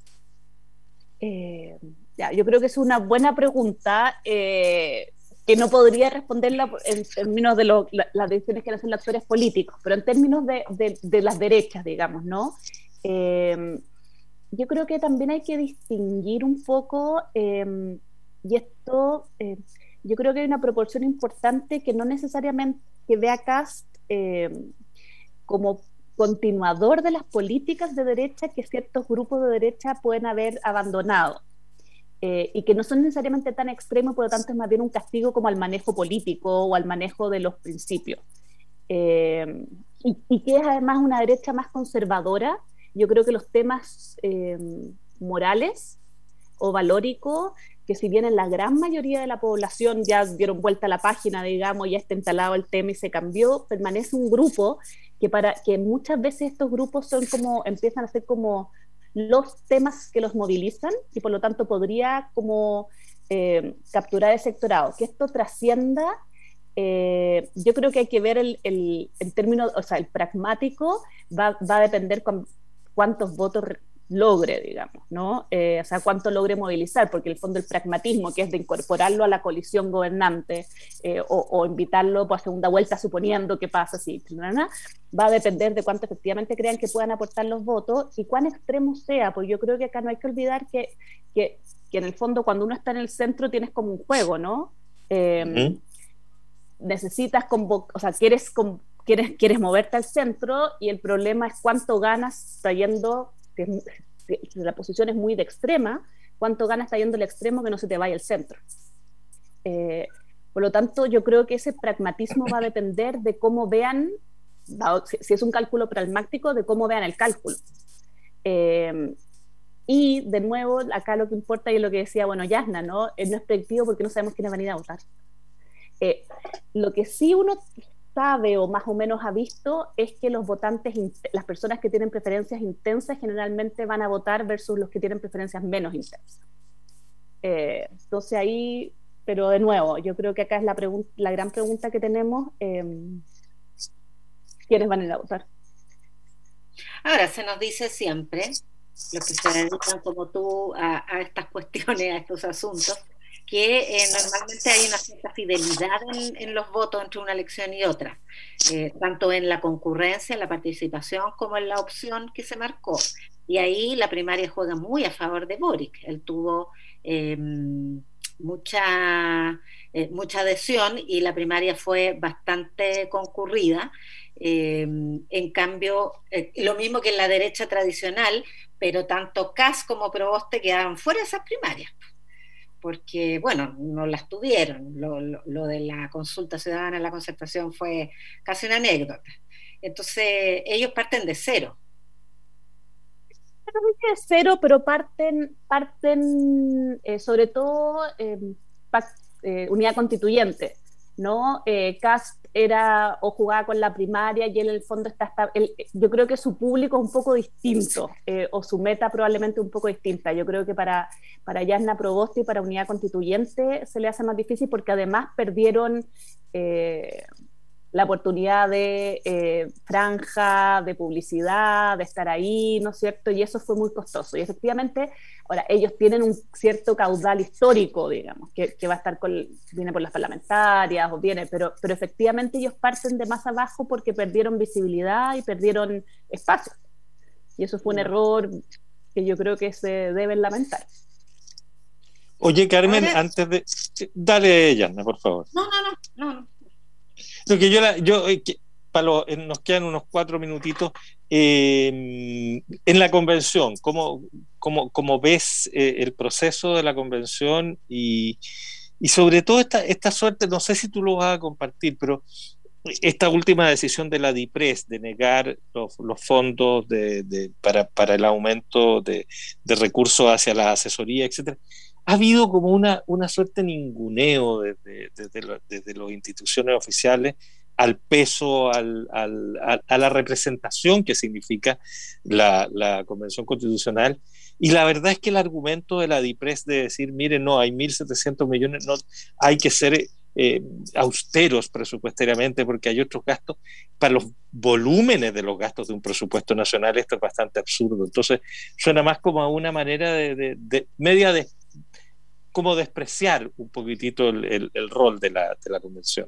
Eh, ya, yo creo que es una buena pregunta eh, que no podría responderla en términos de lo, la, las decisiones que hacen los actores políticos, pero en términos de, de, de las derechas, digamos, ¿no? Eh, yo creo que también hay que distinguir un poco, eh, y esto, eh, yo creo que hay una proporción importante que no necesariamente que ve a Kast eh, como continuador de las políticas de derecha que ciertos grupos de derecha pueden haber abandonado eh, y que no son necesariamente tan extremos, por lo tanto es más bien un castigo como al manejo político o al manejo de los principios eh, y, y que es además una derecha más conservadora. Yo creo que los temas eh, morales o valóricos, que si bien en la gran mayoría de la población ya dieron vuelta a la página, digamos, ya está instalado el tema y se cambió, permanece un grupo que, para, que muchas veces estos grupos son como, empiezan a ser como los temas que los movilizan y por lo tanto podría como eh, capturar el sectorado. Que esto trascienda, eh, yo creo que hay que ver el, el, en términos, o sea, el pragmático va, va a depender con cuántos votos logre, digamos, ¿no? Eh, o sea, cuánto logre movilizar, porque el fondo el pragmatismo, que es de incorporarlo a la coalición gobernante eh, o, o invitarlo pues, a segunda vuelta, suponiendo que pasa así, va a depender de cuánto efectivamente crean que puedan aportar los votos y cuán extremo sea, porque yo creo que acá no hay que olvidar que, que, que en el fondo cuando uno está en el centro tienes como un juego, ¿no? Eh, uh-huh. Necesitas, convo- o sea, quieres, con, quieres, quieres moverte al centro y el problema es cuánto ganas trayendo, que, que la posición es muy de extrema, cuánto ganas trayendo el extremo que no se te vaya al centro. Eh, por lo tanto, yo creo que ese pragmatismo va a depender de cómo vean, si es un cálculo pragmático, de cómo vean el cálculo. Eh, y, de nuevo, acá lo que importa y lo que decía, bueno, Yasna, ¿no? Eh, no es predictivo porque no sabemos quiénes van a ir a votar. Eh, lo que sí uno sabe o más o menos ha visto es que los votantes, las personas que tienen preferencias intensas generalmente van a votar versus los que tienen preferencias menos intensas. Eh, entonces ahí, pero de nuevo, yo creo que acá es la, pregun- la gran pregunta que tenemos, eh, ¿quiénes van a ir a votar? Ahora, se nos dice siempre, los que se dedican como tú a, a estas cuestiones, a estos asuntos, que eh, normalmente hay una cierta fidelidad en, en los votos entre una elección y otra, eh, tanto en la concurrencia, en la participación, como en la opción que se marcó. Y ahí la primaria juega muy a favor de Boric. Él tuvo eh, mucha, eh, mucha adhesión y la primaria fue bastante concurrida. Eh, en cambio, eh, lo mismo que en la derecha tradicional, pero tanto Kast como Proboste quedaron fuera de esas primarias, porque, bueno, no las tuvieron. Lo, lo, lo de la consulta ciudadana en la concertación fue casi una anécdota. Entonces, ellos parten de cero. No de cero, pero parten, parten eh, sobre todo eh, pact, eh, unidad constituyente, ¿no? Eh, Kast era o jugaba con la primaria y él en el fondo está, está él, yo creo que su público es un poco distinto eh, o su meta probablemente un poco distinta. Yo creo que para, para Yasna Proboste y para unidad constituyente se le hace más difícil porque además perdieron eh, la oportunidad de eh, franja, de publicidad, de estar ahí, ¿no es cierto? Y eso fue muy costoso. Y efectivamente, ahora, ellos tienen un cierto caudal histórico, digamos, que, que va a estar con, viene por las parlamentarias o viene, pero, pero efectivamente ellos parten de más abajo porque perdieron visibilidad y perdieron espacio. Y eso fue un error que yo creo que se deben lamentar. Oye, Carmen, Ahora, antes de... Dale, Yasna, por favor. No, no, no, no, no. Lo que yo, la, yo que, para lo, nos quedan unos cuatro minutitos. Eh, en la convención, ¿cómo, cómo, cómo ves eh, el proceso de la convención y, y sobre todo esta, esta suerte, no sé si tú lo vas a compartir, pero esta última decisión de la DIPRES de negar los, los fondos de, de, para, para el aumento de, de recursos hacia la asesoría, etcétera? Ha habido como una, una suerte de ninguneo desde, desde, lo, desde las instituciones oficiales al peso, al, al, a, a la representación que significa la, la Convención Constitucional. Y la verdad es que el argumento de la DIPRES de decir, miren, no, hay mil setecientos millones, no, hay que ser eh, austeros presupuestariamente porque hay otros gastos. Para los volúmenes de los gastos de un presupuesto nacional esto es bastante absurdo. Entonces suena más como a una manera de, de, de media de como despreciar un poquitito el, el, el rol de la, de la convención.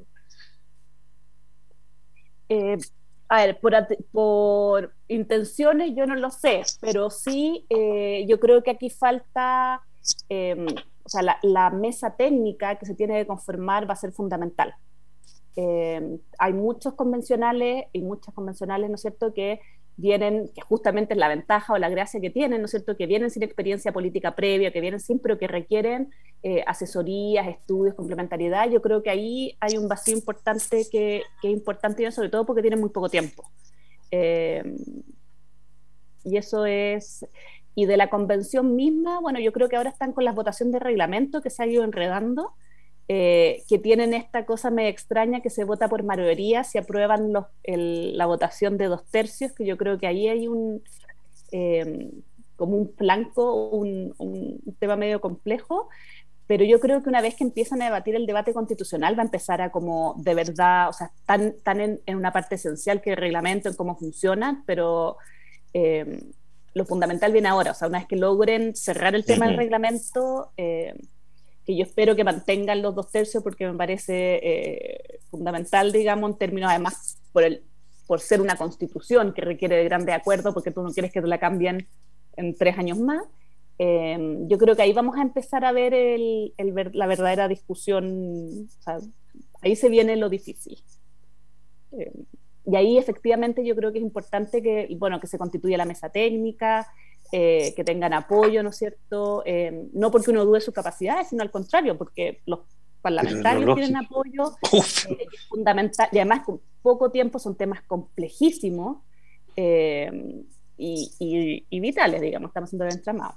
Eh, a ver, por, por intenciones yo no lo sé, pero sí eh, yo creo que aquí falta, eh, o sea, la, la mesa técnica que se tiene que conformar va a ser fundamental. Eh, hay muchos convencionales y muchas convencionales, ¿no es cierto?, que vienen, que justamente es la ventaja o la gracia que tienen, ¿no es cierto?, que vienen sin experiencia política previa, que vienen sin, pero que requieren eh, asesorías, estudios, complementariedad. Yo creo que ahí hay un vacío importante que, que es importante, sobre todo porque tienen muy poco tiempo. Eh, y eso es... Y de la convención misma, bueno, yo creo que ahora están con la votación de reglamento que se ha ido enredando, Eh, que tienen esta cosa medio extraña que se vota por mayoría si aprueban los, el, la votación de dos tercios, que yo creo que ahí hay un eh, como un flanco, un, un, un tema medio complejo, pero yo creo que una vez que empiezan a debatir el debate constitucional va a empezar a como de verdad, o sea, están, están en, en una parte esencial que es el reglamento, en cómo funciona, pero eh, lo fundamental viene ahora, o sea, una vez que logren cerrar el tema uh-huh. del reglamento, eh, que yo espero que mantengan los dos tercios, porque me parece eh, fundamental, digamos, en términos, además, por, el, por ser una constitución que requiere de grandes acuerdos, porque tú no quieres que te la cambien en tres años más. Eh, yo creo que ahí vamos a empezar a ver el, el ver, la verdadera discusión, o sea, ahí se viene lo difícil. Eh, y ahí efectivamente yo creo que es importante que, bueno, que se constituya la mesa técnica, eh, que tengan apoyo, ¿no es cierto? Eh, no porque uno dude sus capacidades, sino al contrario, porque los parlamentarios tienen apoyo, eh, es fundamental, y además con poco tiempo son temas complejísimos eh, y, y, y vitales, digamos, estamos haciendo el entramado.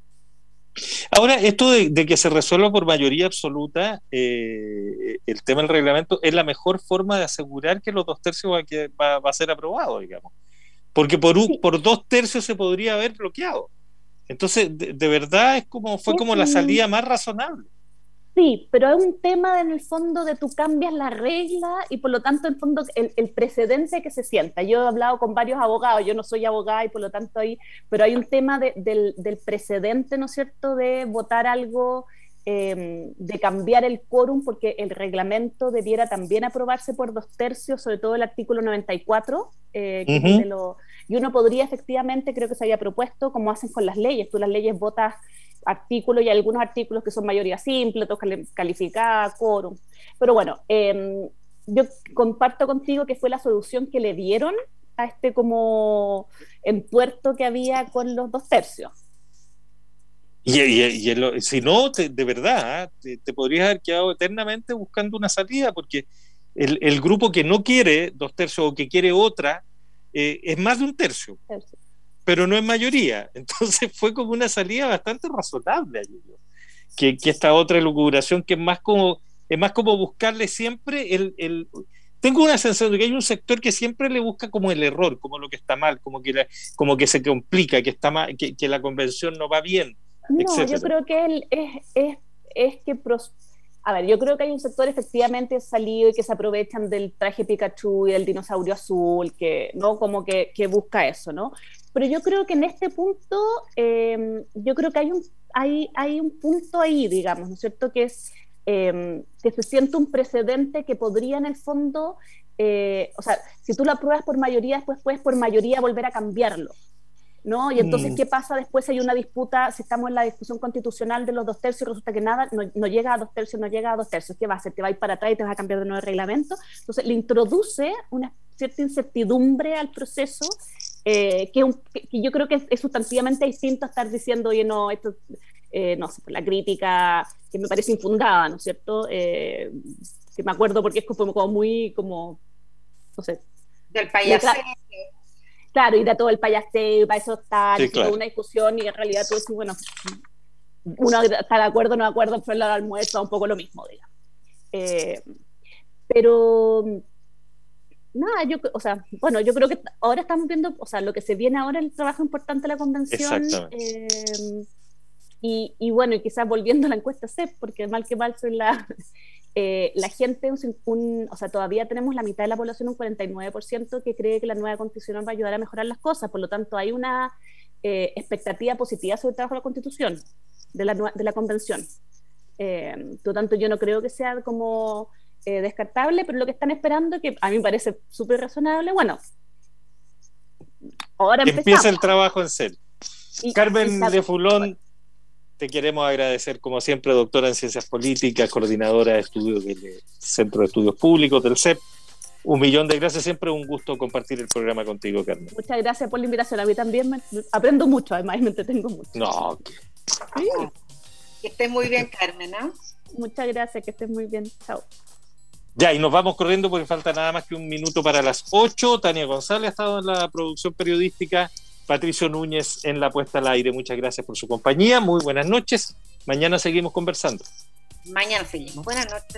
Ahora, esto de, de que se resuelva por mayoría absoluta eh, el tema del reglamento es la mejor forma de asegurar que los dos tercios va, que va, va a ser aprobado, digamos. Porque por, un, sí. por dos tercios se podría haber bloqueado. Entonces, de, de verdad, es como fue sí, como la salida más razonable. Sí, pero es un tema en el fondo de tú cambias la regla y por lo tanto, en el fondo, el, el precedente que se sienta. Yo he hablado con varios abogados, yo no soy abogada y por lo tanto ahí, pero hay un tema de, del, del precedente, ¿no es cierto?, de votar algo, eh, de cambiar el quórum, porque el reglamento debiera también aprobarse por dos tercios, sobre todo el artículo noventa y cuatro, eh, que uh-huh. es de lo, y uno podría efectivamente, creo que se había propuesto, como hacen con las leyes, tú las leyes votas artículos y algunos artículos que son mayoría simple, otros calificada, quórum. Pero bueno, eh, yo comparto contigo que fue la solución que le dieron a este como entuerto que había con los dos tercios. Y, y, y el, si no, te, de verdad, ¿eh? te, te podrías haber quedado eternamente buscando una salida, porque el, el grupo que no quiere dos tercios o que quiere otra, eh, es más de un tercio. tercio. Pero no es mayoría, entonces fue como una salida bastante razonable que, que esta otra elucubración que es más como es más como buscarle siempre el, el tengo una sensación de que hay un sector que siempre le busca como el error, como lo que está mal, como que la, como que se complica, que está mal, que, que la convención no va bien, no, etcétera. Yo creo que él es, es, es que pros... a ver, yo creo que hay un sector efectivamente salido y que se aprovechan del traje Pikachu y del dinosaurio azul, que no como que, que busca eso, ¿no? Pero yo creo que en este punto, eh, yo creo que hay un, hay, hay un punto ahí, digamos, ¿no es cierto?, que es eh, que se siente un precedente que podría en el fondo, eh, o sea, si tú lo apruebas por mayoría, después puedes por mayoría volver a cambiarlo, ¿no? Y entonces, mm. ¿qué pasa después? Hay una disputa, si estamos en la discusión constitucional de los dos tercios, resulta que nada, no, no llega a dos tercios, no llega a dos tercios, ¿qué va a hacer? ¿Te va a ir para atrás y te vas a cambiar de nuevo el reglamento? Entonces, le introduce una cierta incertidumbre al proceso, eh, que, un, que, que yo creo que es, es sustantivamente distinto a estar diciendo, oye, no, esto, eh, no sé, la crítica que me parece infundada, ¿no es cierto? Eh, que me acuerdo porque es como, como muy, como, no sé. Del payaseo. Claro, ir a todo el payaseo, para eso está, sí, claro. una discusión y en realidad tú dices, bueno, uno está de acuerdo, no de acuerdo, pero el almuerzo un poco lo mismo, digamos. Eh, pero, nada, yo, o sea, bueno, yo creo que ahora estamos viendo, o sea, lo que se viene ahora es el trabajo importante de la convención. Eh, y, y bueno, y quizás volviendo a la encuesta C E P, porque mal que mal soy la... Eh, la gente, un, un, o sea, todavía tenemos la mitad de la población, un cuarenta y nueve por ciento, que cree que la nueva constitución va a ayudar a mejorar las cosas, por lo tanto hay una eh, expectativa positiva sobre el trabajo de la constitución, de la, de la convención. Eh, por lo tanto, yo no creo que sea como eh, descartable, pero lo que están esperando, que a mí me parece súper razonable, bueno, ahora empezamos. Empieza el trabajo en serio. Y, Carmen y, de Fulón, te queremos agradecer, como siempre, doctora en Ciencias Políticas, coordinadora de estudios del Centro de Estudios Públicos, del C E P. Un millón de gracias, siempre un gusto compartir el programa contigo, Carmen. Muchas gracias por la invitación, a mí también me, aprendo mucho, además me entretengo mucho. No. Sí. Que estés muy bien, Carmen, ¿no? Muchas gracias, que estés muy bien, chao. Ya, y nos vamos corriendo porque falta nada más que un minuto para las ocho. Tania González ha estado en la producción periodística, Patricio Núñez en la puesta al aire. Muchas gracias por su compañía. Muy buenas noches. Mañana seguimos conversando. Mañana seguimos. Buenas noches.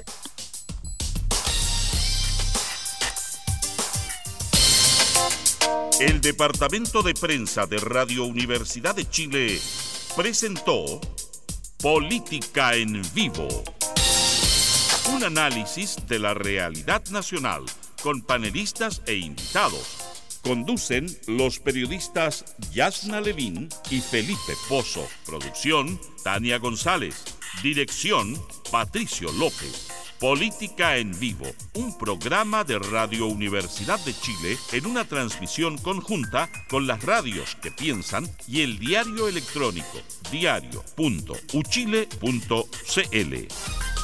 El Departamento de Prensa de Radio Universidad de Chile presentó Política en Vivo. Un análisis de la realidad nacional con panelistas e invitados, Conducen los periodistas Yasna Levín y Felipe Pozo. Producción, Tania González. Dirección, Patricio López. Política en Vivo, un programa de Radio Universidad de Chile en una transmisión conjunta con las radios que piensan y el diario electrónico diario punto uchile punto cl.